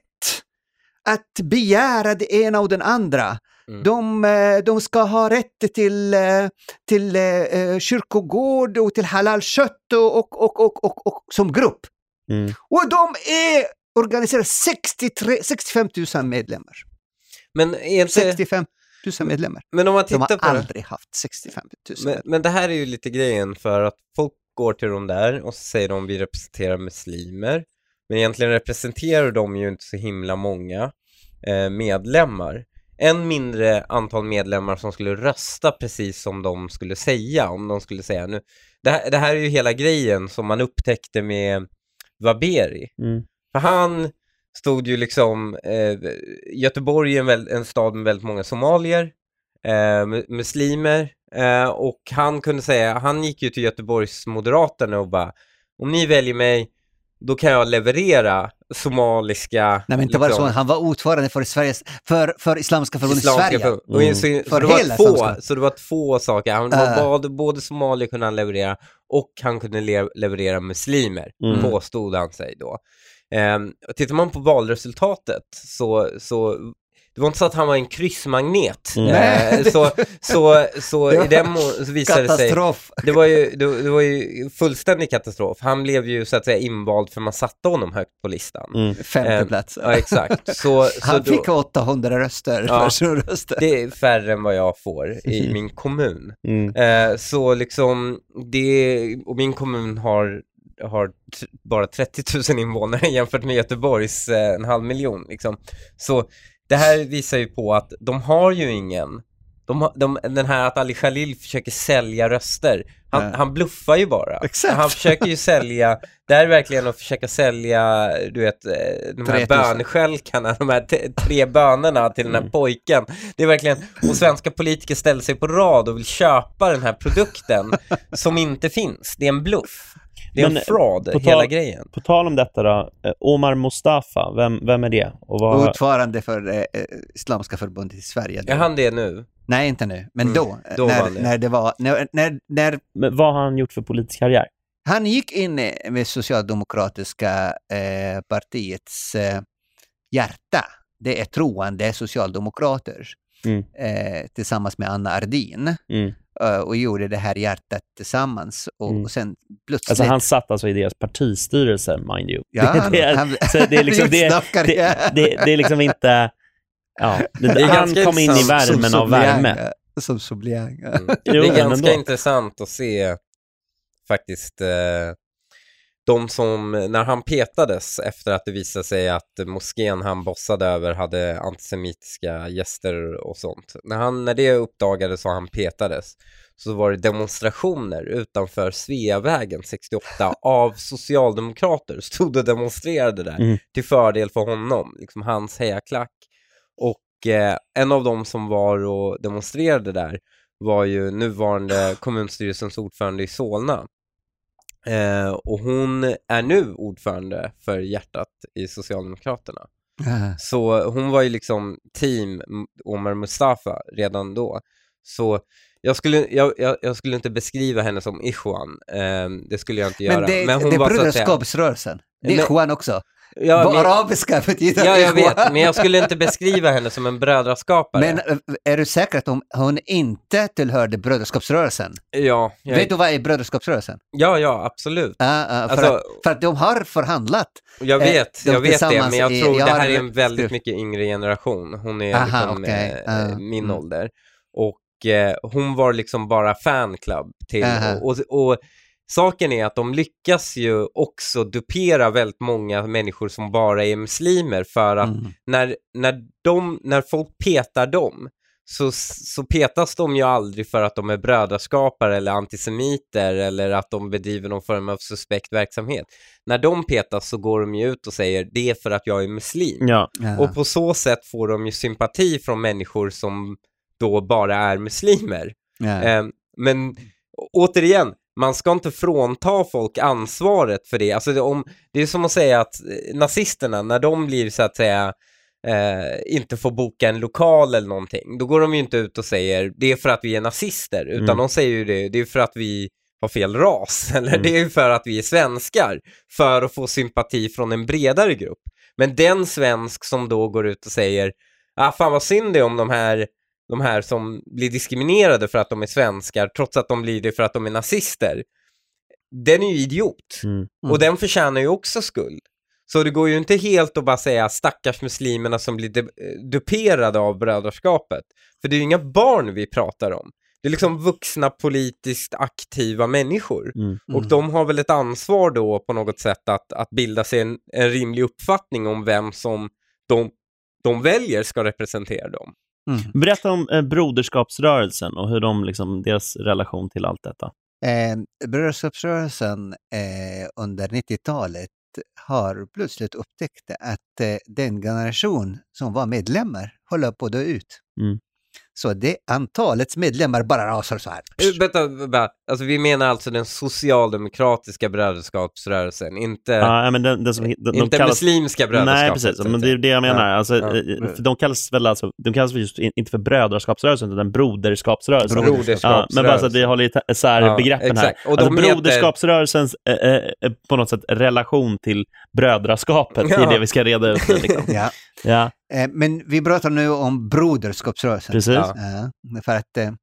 att begära det ena och den andra. Mm. De, eh, de ska ha rätt till, eh, till eh, kyrkogård och till halalkött och, och, och, och, och, och som grupp. Mm. Och de är organiserade sextiotre, sextiofem tusen medlemmar. Men, är inte, sextiofem tusen medlemmar. men om man De tittar har på det. aldrig haft sextiofem tusen. Men, men det här är ju lite grejen, för att folk går till de där och så säger de vi representerar muslimer. Men egentligen representerar de ju inte så himla många eh, medlemmar. En mindre antal medlemmar som skulle rösta precis som de skulle säga. Om de skulle säga nu. Det här, det här är ju hela grejen som man upptäckte med Waberi. Mm. För han stod ju liksom, eh, Göteborg är en, väl, en stad med väldigt många somalier, eh, muslimer, eh, och han kunde säga, han gick ju till Göteborgs Moderaterna och bara, om ni väljer mig, då kan jag leverera somaliska... Nej, men inte bara så, han var ordförande för Sveriges, för, för Islamiska förbundet i Sverige. För, och Mm. så, För så, det var hela två, Islamiska. så det var två saker. Han Uh. var både, både somalier kunde han leverera och han kunde le- leverera muslimer, Mm. påstod han sig då. Um, tittar man på valresultatet så, så det var inte så att han var en kryssmagnet. Mm. Eh, så så, så Det var i den må- så visade det sig, Katastrof. det var ju det, det var ju fullständig katastrof. Han blev ju så att säga invald för man satte honom högt på listan. Mm. Femte Eh, plats. Ja, exakt. Så, så Han då, fick åttahundra röster. Ja. Personröster. det är färre än vad jag får i min kommun. Mm. Eh, så liksom det, och min kommun har har t- bara trettio tusen invånare jämfört med Göteborgs eh, en halv miljon liksom. Så det här visar ju på att de har ju ingen de, har- de, den här att Ali Khalil försöker sälja röster, han, Ja. han bluffar ju bara. Exakt. Han försöker ju sälja, det är verkligen att försöka sälja, du vet, eh, de här tre tusen. bönskälkarna, de här t- tre bönerna till den här Mm. pojken. Det är verkligen, och svenska politiker ställer sig på rad och vill köpa den här produkten som inte finns. Det är en bluff. Det är Men, en fraud, på hela tal- grejen. På tal om detta då, eh, Omar Mustafa, vem, vem är det? Och vad... Ordförande för eh, Islamiska förbundet i Sverige. Är han det nu? Nej, inte nu. Men Mm, då, då var när, han det. när det var, när, när, när Men vad har han gjort för politisk karriär? han gick in med Socialdemokratiska eh, partiets eh, hjärta. Det är troende socialdemokrater Mm. eh, tillsammans med Anna Ardin Mm. eh, och gjorde det här hjärtat tillsammans och, Mm. och sen plötsligt... Alltså han satt alltså i deras partistyrelse, mind you. Ja, det, det, är, han- så det, är liksom, gjort det, snabb det, karriär. det, det är liksom inte Ja, det, det han kom in i värmen av värme. Som suppleant. Mm. Det är ganska intressant att se faktiskt eh, de som, när han petades efter att det visade sig att moskén han bossade över hade antisemitiska gäster och sånt. När, han, när det uppdagades och han petades så var det demonstrationer utanför Sveavägen sextioåtta av socialdemokrater stod och demonstrerade där mm. till fördel för honom, liksom hans hejaklack. Och eh, en av dem som var och demonstrerade där var ju nuvarande kommunstyrelsens ordförande i Solna. Eh, och hon är nu ordförande för Hjärtat i Socialdemokraterna. Mm. Så hon var ju liksom team Omar Mustafa redan då. Så jag skulle, jag, jag, jag skulle inte beskriva henne som Ikhwan. Eh, det skulle jag inte göra. Men det, men hon det är var brödraskapsrörelsen. Det är Ikhwan också. Ja, På men, arabiska betyder ja, jag vet, men jag skulle inte beskriva henne som en brödraskapare. Men är du säker att hon, hon inte tillhörde brödraskapsrörelsen? Ja. Jag... Vet du vad är brödraskapsrörelsen? Ja, ja, absolut. Uh, uh, för, alltså, att, för att de har förhandlat. Jag vet, eh, jag vet det, men jag i, tror jag det här är en skrivit. väldigt mycket yngre generation. Hon är Aha, liksom okay. uh, eh, min mm. ålder. Och eh, hon var liksom bara fanclub till, uh-huh. och, och, och saken är att de lyckas ju också dupera väldigt många människor som bara är muslimer, för att mm. när, när, de, när folk petar dem så, så petas de ju aldrig för att de är brödraskapare eller antisemiter eller att de bedriver någon form av suspekt verksamhet. När de petas så går de ju ut och säger det är för att jag är muslim. Ja. Ja. Och på så sätt får de ju sympati från människor som då bara är muslimer. Ja. Eh, men återigen, man ska inte frånta folk ansvaret för det. Alltså det, om, det är som att säga att nazisterna, när de blir så att säga eh, inte får boka en lokal eller någonting, då går de ju inte ut och säger det är för att vi är nazister, utan mm. de säger ju det, det är för att vi har fel ras, eller mm. det är för att vi är svenskar, för att få sympati från en bredare grupp. Men den svensk som då går ut och säger ah fan vad synd det är om de här de här som blir diskriminerade för att de är svenskar, trots att de blir det för att de är nazister, den är ju idiot. Mm. Mm. Och den förtjänar ju också skuld. Så det går ju inte helt att bara säga stackars muslimerna som blir de- duperade av brödraskapet. För det är ju inga barn vi pratar om. Det är liksom vuxna politiskt aktiva människor. Mm. Mm. Och de har väl ett ansvar då på något sätt att, att bilda sig en, en rimlig uppfattning om vem som de, de väljer ska representera dem. Mm. Berätta om eh, broderskapsrörelsen och hur de, liksom, deras relation till allt detta. Eh, broderskapsrörelsen eh, under nittiotalet har plötsligt upptäckt att eh, den generation som var medlemmar håller på att dö ut. Mm. Så det antalets medlemmar bara rasar så här. Vänta, vänta. Alltså vi menar alltså den socialdemokratiska bröderskapsrörelsen, inte, ja, men den, den som, de, de inte kallas, muslimska bröderskapet. Nej, precis. Men det är det jag menar. Ja. Alltså, ja. De kallas väl alltså, de kallas väl just inte för brödraskapsrörelsen, utan broderskapsrörelsen. broderskapsrörelsen. Ja, men bara så att vi håller isär ja, begreppen exakt. Här. Och alltså, broderskapsrörelsens heter... eh, eh, på något sätt relation till brödraskapet, ja. Det är det vi ska reda ut. Liksom. Ja. Ja. Eh, men vi pratar nu om broderskapsrörelsen. Precis. Ja. Ja, för att eh,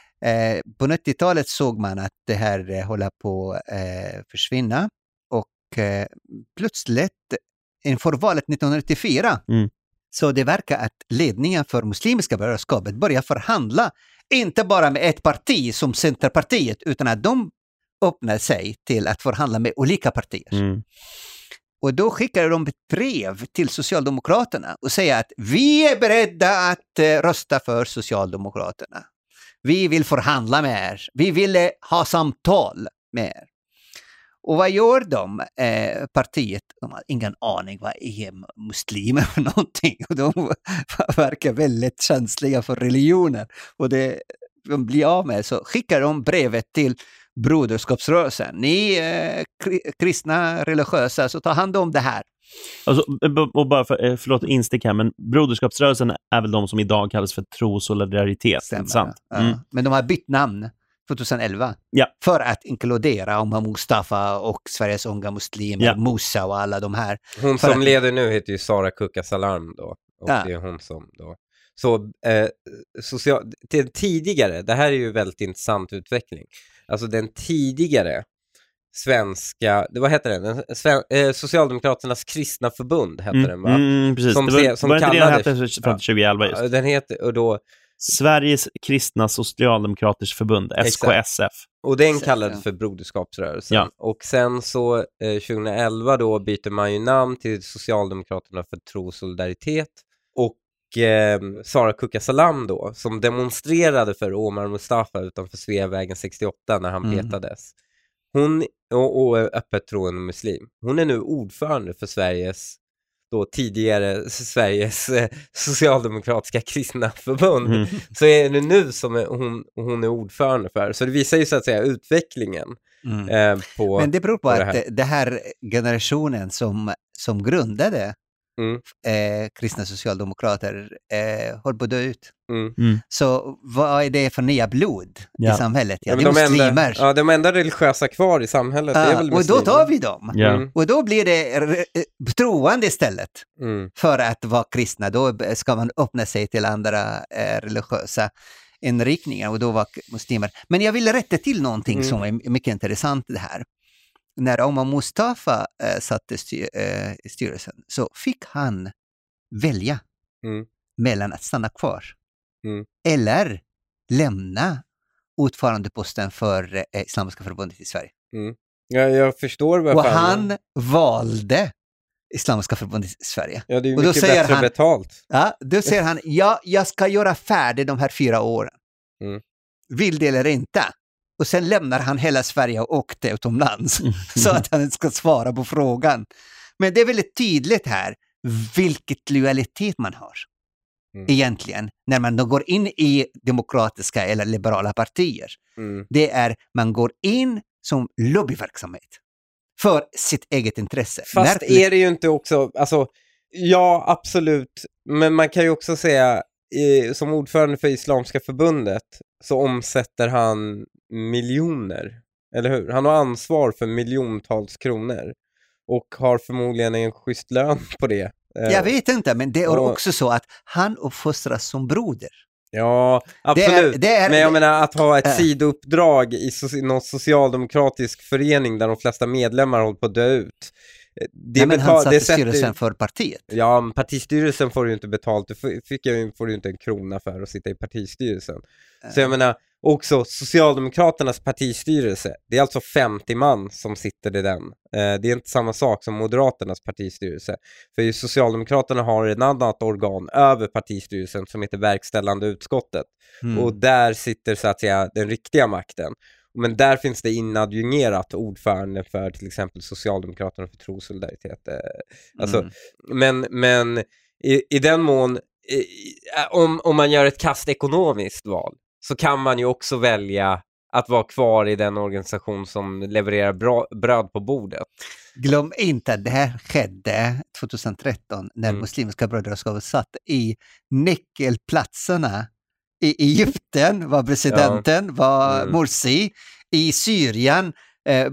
på nittiotalet såg man att det här eh, håller på att eh, försvinna. Och eh, plötsligt inför valet nittonhundranittiofyra mm. så det verkar att ledningen för muslimska brödraskapet börjar förhandla, inte bara med ett parti som Centerpartiet, utan att de öppnar sig till att förhandla med olika partier. Mm. Och då skickade de ett brev till Socialdemokraterna och säger att vi är beredda att eh, rösta för Socialdemokraterna. Vi vill förhandla med er. Vi vill eh, ha samtal med er. Och vad gör de? Eh, partiet, de har ingen aning vad är muslimer för någonting. Och de verkar väldigt känsliga för religioner. Och det de blir av med, så skickar de brevet till broderskapsrörelsen. Ni eh, kristna religiösa, så ta hand om det här. Alltså, och bara för, förlåt instick här, men broderskapsrörelsen är väl de som idag kallas för trosolidaritet. Sant? Mm. Ja. Men de har bytt namn tjugoelva ja. för att inkludera Omar Mustafa och Sveriges unga muslimer, ja. Musa och alla de här. Hon som att... leder nu heter ju Sara Kukka Salam då. Och ja. Det är hon som då. Så eh, social... tidigare, det här är ju väldigt intressant utveckling. Alltså den tidigare svenska, det vad heter den? Sven, eh, Socialdemokraternas kristna förbund hette mm, den, va? Mm, precis. Som, det var, se, som var kallades, inte den hette fram till tjugoelva just. Ja, den heter, och då Sveriges kristna socialdemokraters förbund, S K S F. Och den kallades för Broderskapsrörelsen. Ja. Och sen så eh, tjugoelva då byter man ju namn till Socialdemokraterna för tro och solidaritet. Och eh, Sara Kuka Salam då, som demonstrerade för Omar Mustafa utanför Sveavägen sextioåtta när han Mm. petades. Hon, och, och är öppet troende muslim. Hon är nu ordförande för Sveriges då tidigare Sveriges eh, socialdemokratiska kristna förbund. Mm. Så är det nu som är, hon, hon är ordförande för. Så det visar ju så att säga utvecklingen Mm. eh, på... Men det beror på, på att det här. det här generationen som, som grundade Mm. eh, kristna socialdemokrater eh, håller på att dö ut. Mm. Mm. Så vad är det för nya blod Ja. i samhället? Ja, Ja, det är men de muslimer. enda, ja, de enda religiösa kvar i samhället det är Ja, väl och då muslimer. tar vi dem. Ja. Mm. Och då blir det eh, troende istället Mm. för att vara kristna. Då ska man öppna sig till andra eh, religiösa inriktningar och då var muslimer. Men jag vill rätta till någonting Mm. som är mycket intressant det här. När Omar Mustafa eh, satt i styr, eh, i styrelsen så fick han välja Mm. mellan att stanna kvar Mm. eller lämna ordförandeposten för eh, Islamiska förbundet i Sverige. Ja, jag förstår vad Och fan... han valde Islamiska förbundet i Sverige. Ja, det är ju och då mycket säger bättre han- betalt. Ja, då säger han, ja, jag ska göra färdigt de här fyra åren. Mm. Vill det eller inte? Och sen lämnar han hela Sverige och åkte utomlands så att han ska svara på frågan. Men det är väldigt tydligt här vilket lojalitet man har. Mm. Egentligen, när man då går in i demokratiska eller liberala partier. Mm. Det är, man går in som lobbyverksamhet för sitt eget intresse. Fast När- är det ju inte också, alltså, ja absolut, men man kan ju också säga, eh, som ordförande för Islamiska förbundet så omsätter han miljoner, eller hur? Han har ansvar för miljontals kronor och har förmodligen en schysst lön på det. Eh, Jag vet inte, men det är Och- också så att han uppfostras som broder. Ja, Det absolut. är, det är, Men jag menar att ha ett Äh. sidouppdrag i so- någon socialdemokratisk förening där de flesta medlemmar håller på att dö ut. Det, nej, men han betal- satt det i styrelsen för partiet. Ja, men partistyrelsen får du inte betalt. Du f- fick ju, får du inte en krona för att sitta i partistyrelsen. Så jag menar, också Socialdemokraternas partistyrelse, det är alltså femtio man som sitter i den. Eh, det är inte samma sak som Moderaternas partistyrelse. För ju Socialdemokraterna har ett annat organ över partistyrelsen som heter verkställande utskottet. Mm. Och där sitter så att säga den riktiga makten. Men där finns det inadjungerat ordförande för till exempel Socialdemokraterna för tro och solidaritet. Eh, Alltså, Mm. men, men i, i den mån, i, om, om man gör ett kast ekonomiskt val så kan man ju också välja att vara kvar i den organisation som levererar bra, bröd på bordet. Glöm inte att det här skedde tjugohundratretton när Mm. Muslimska brödraskapet satt i nyckelplatserna. I Egypten var presidenten, var Mm. Morsi. I Syrien, eh,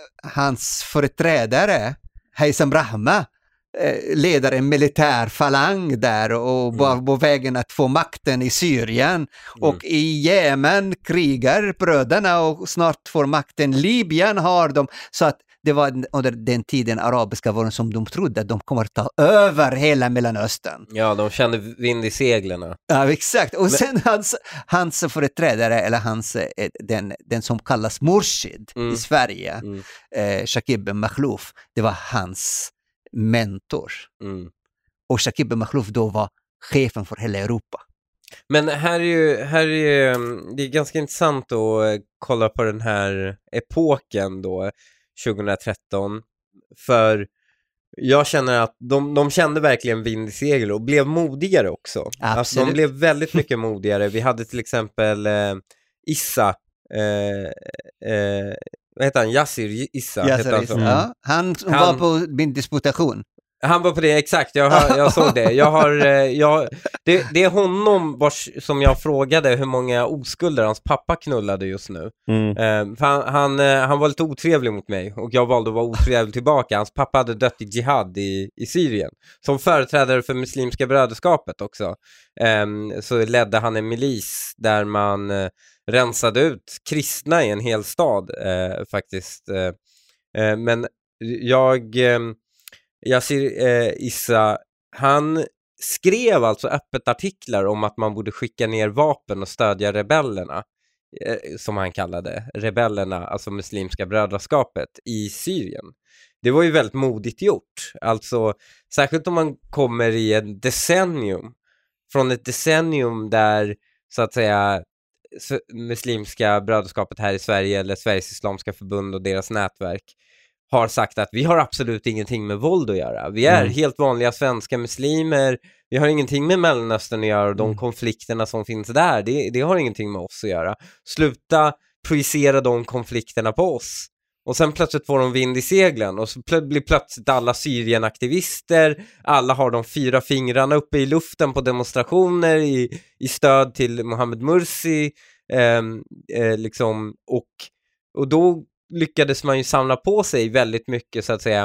hans företrädare, Haitham Rahma, eh, leder en militär falang där och Mm. var på vägen att få makten i Syrien. Mm. Och i Jemen krigar bröderna och snart får makten. Libyen har de. Så att det var under den tiden arabiska våren som de trodde att de kommer att ta över hela Mellanöstern. Ja, de kände vind i seglerna. Ja, exakt. Och Men- sen hans, hans företrädare, eller hans, eh, den, den som kallas Murshid Mm. i Sverige, Mm. eh, Shakib Ben Makhlouf, det var hans mentor. Mm. Och Shakib Ben Makhlouf då var chefen för hela Europa. Men här är ju, här är ju, mm, det är ganska intressant att eh, kolla på den här epoken då, tjugohundratretton, för jag känner att de, de kände verkligen vind i segel och blev modigare också. Alltså, de Absolut. blev väldigt mycket modigare. Vi hade till exempel eh, Issa, eh, eh, vad heter han? Yassir Issa. Ja, heter han, så. Mm. ja, han, Han- var på min disputation. Han var på det, exakt. Jag, har, jag såg det. Jag har, eh, jag, det. Det är honom vars, som jag frågade hur många oskulder hans pappa knullade just nu. Mm. Eh, för han, han, eh, han var lite otrevlig mot mig och jag valde att vara otrevlig tillbaka. Hans pappa hade dött i jihad i, i Syrien. Som företrädare för Muslimska bröderskapet också. Eh, så ledde han en milis där man eh, rensade ut kristna i en hel stad eh, faktiskt. Eh, Eh, men jag, eh, Yassir eh, Issa, han skrev alltså öppet artiklar om att man borde skicka ner vapen och stödja rebellerna, eh, som han kallade rebellerna, alltså muslimska brödraskapet i Syrien. Det var ju väldigt modigt gjort, alltså särskilt om man kommer i ett decennium, från ett decennium där så att säga muslimska brödraskapet här i Sverige eller Sveriges Islamska förbund och deras nätverk har sagt att vi har absolut ingenting med våld att göra. Vi är mm. helt vanliga svenska muslimer. Vi har ingenting med Mellanöstern att göra och de mm. konflikterna som finns där. Det, det har ingenting med oss att göra. Sluta projicera de konflikterna på oss. Och sen plötsligt får de vind i seglen och så plö- blir plötsligt alla Syrien-aktivister. Alla har de fyra fingrarna uppe i luften på demonstrationer i, i stöd till Mohammed Mursi. Eh, eh, liksom, och, och då lyckades man ju samla på sig väldigt mycket så att säga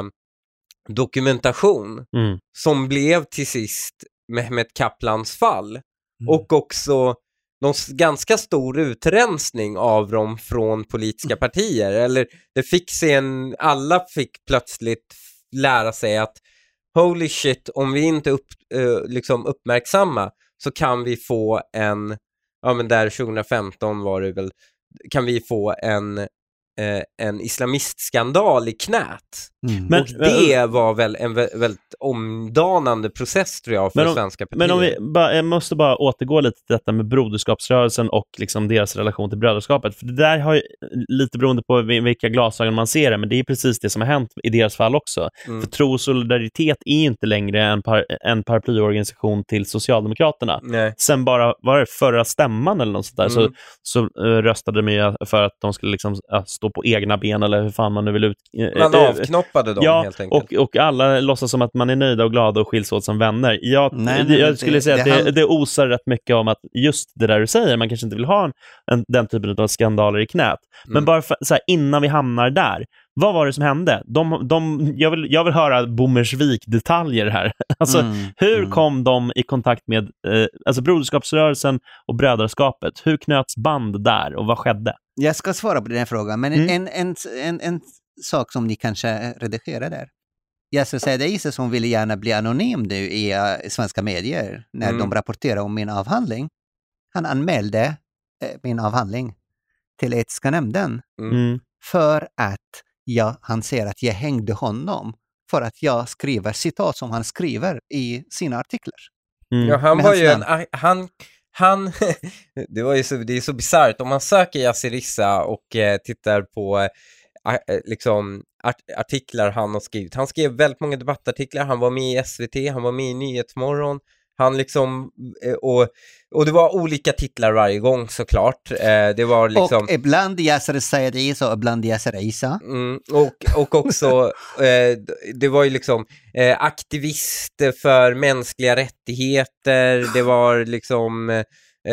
dokumentation mm. som blev till sist Mehmet Kaplans fall mm. och också någon ganska stor utrensning av dem från politiska mm. partier, eller det fick sig en, alla fick plötsligt lära sig att holy shit, om vi inte upp, uh, liksom uppmärksamma så kan vi få en, ja men där tjugohundrafemton var det väl, kan vi få en Eh, en islamistskandal i knät. Mm. Men, och det men, var väl en vä- väldigt omdanande process tror jag för om, svenska partier. Men om vi ba, jag måste bara återgå lite till detta med broderskapsrörelsen och liksom deras relation till brödraskapet. För det där har ju, lite beroende på vilka glasögon man ser det, men det är precis det som har hänt i deras fall också. Mm. För tro och solidaritet är inte längre en, par, en paraplyorganisation till Socialdemokraterna. Nej. Sen bara, var det förra stämman eller något sånt där, mm. så, så uh, röstade de ju för att de skulle liksom uh, stå på egna ben eller hur fan man nu vill ut. Man avknoppade dem ja, helt enkelt. Och, och alla låtsas som att man är nöjda och glada och skiljs åt som vänner. Jag, nej, nej, jag skulle det, säga det, att det, det osar rätt mycket om att just det där du säger, man kanske inte vill ha en, en, den typen av skandaler i knät. Mm. Men bara för, så här, innan vi hamnar där, vad var det som hände? De, de, jag, vill, jag vill höra Bommersvik-detaljer här. Alltså, mm. hur mm. kom de i kontakt med eh, alltså broderskapsrörelsen och brödraskapet? Hur knöts band där och vad skedde? Jag ska svara på den här frågan, men mm. en, en, en, en sak som ni kanske redigerar där. Jag ska säga det är Issa som vill gärna bli anonym nu i uh, svenska medier när mm. de rapporterar om min avhandling. Han anmälde uh, min avhandling till etiska nämnden mm. för att jag, han ser att jag hängde honom för att jag skriver citat som han skriver i sina artiklar. Mm. Ja, han var ju en, han Han, det var ju så, det är så bizarrt. Om man söker Yassir Issa och eh, tittar på eh, liksom art, artiklar han har skrivit. Han skrev väldigt många debattartiklar. Han var med i S V T, han var med i Nyhetsmorgon. Han liksom, eh, och, och det var olika titlar varje gång såklart. Eh, det var liksom... Och ibland Yassir Said Issa och ibland Yassir Issa. Mm, och, och också, eh, det var ju liksom eh, aktivist för mänskliga rättigheter. Det var liksom, eh,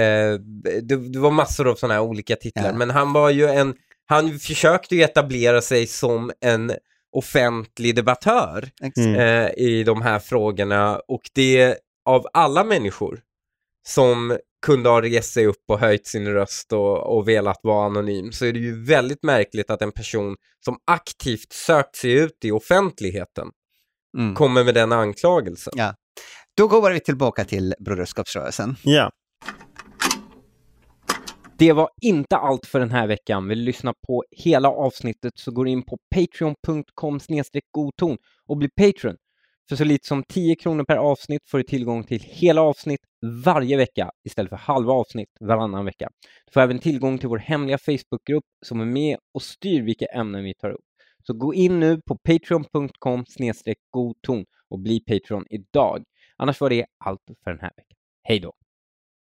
det, det var massor av sådana här olika titlar. Ja. Men han var ju en, han försökte ju etablera sig som en offentlig debattör mm. eh, i de här frågorna. Och det av alla människor som kunde ha rest sig upp och höjt sin röst och, och velat vara anonym, så är det ju väldigt märkligt att en person som aktivt sökt sig ut i offentligheten mm. kommer med den anklagelsen. Ja. Då går vi tillbaka till broderskapsrörelsen. Ja. Det var inte allt för den här veckan. Vill du lyssna på hela avsnittet så går in på patreon punkt com slash godton och bli Patreon. För så lite som tio kronor per avsnitt får du tillgång till hela avsnitt varje vecka istället för halva avsnitt varannan vecka. Du får även tillgång till vår hemliga Facebookgrupp som är med och styr vilka ämnen vi tar upp. Så gå in nu på patreon punkt com slash godton och bli Patreon idag. Annars var det allt för den här veckan. Hej då!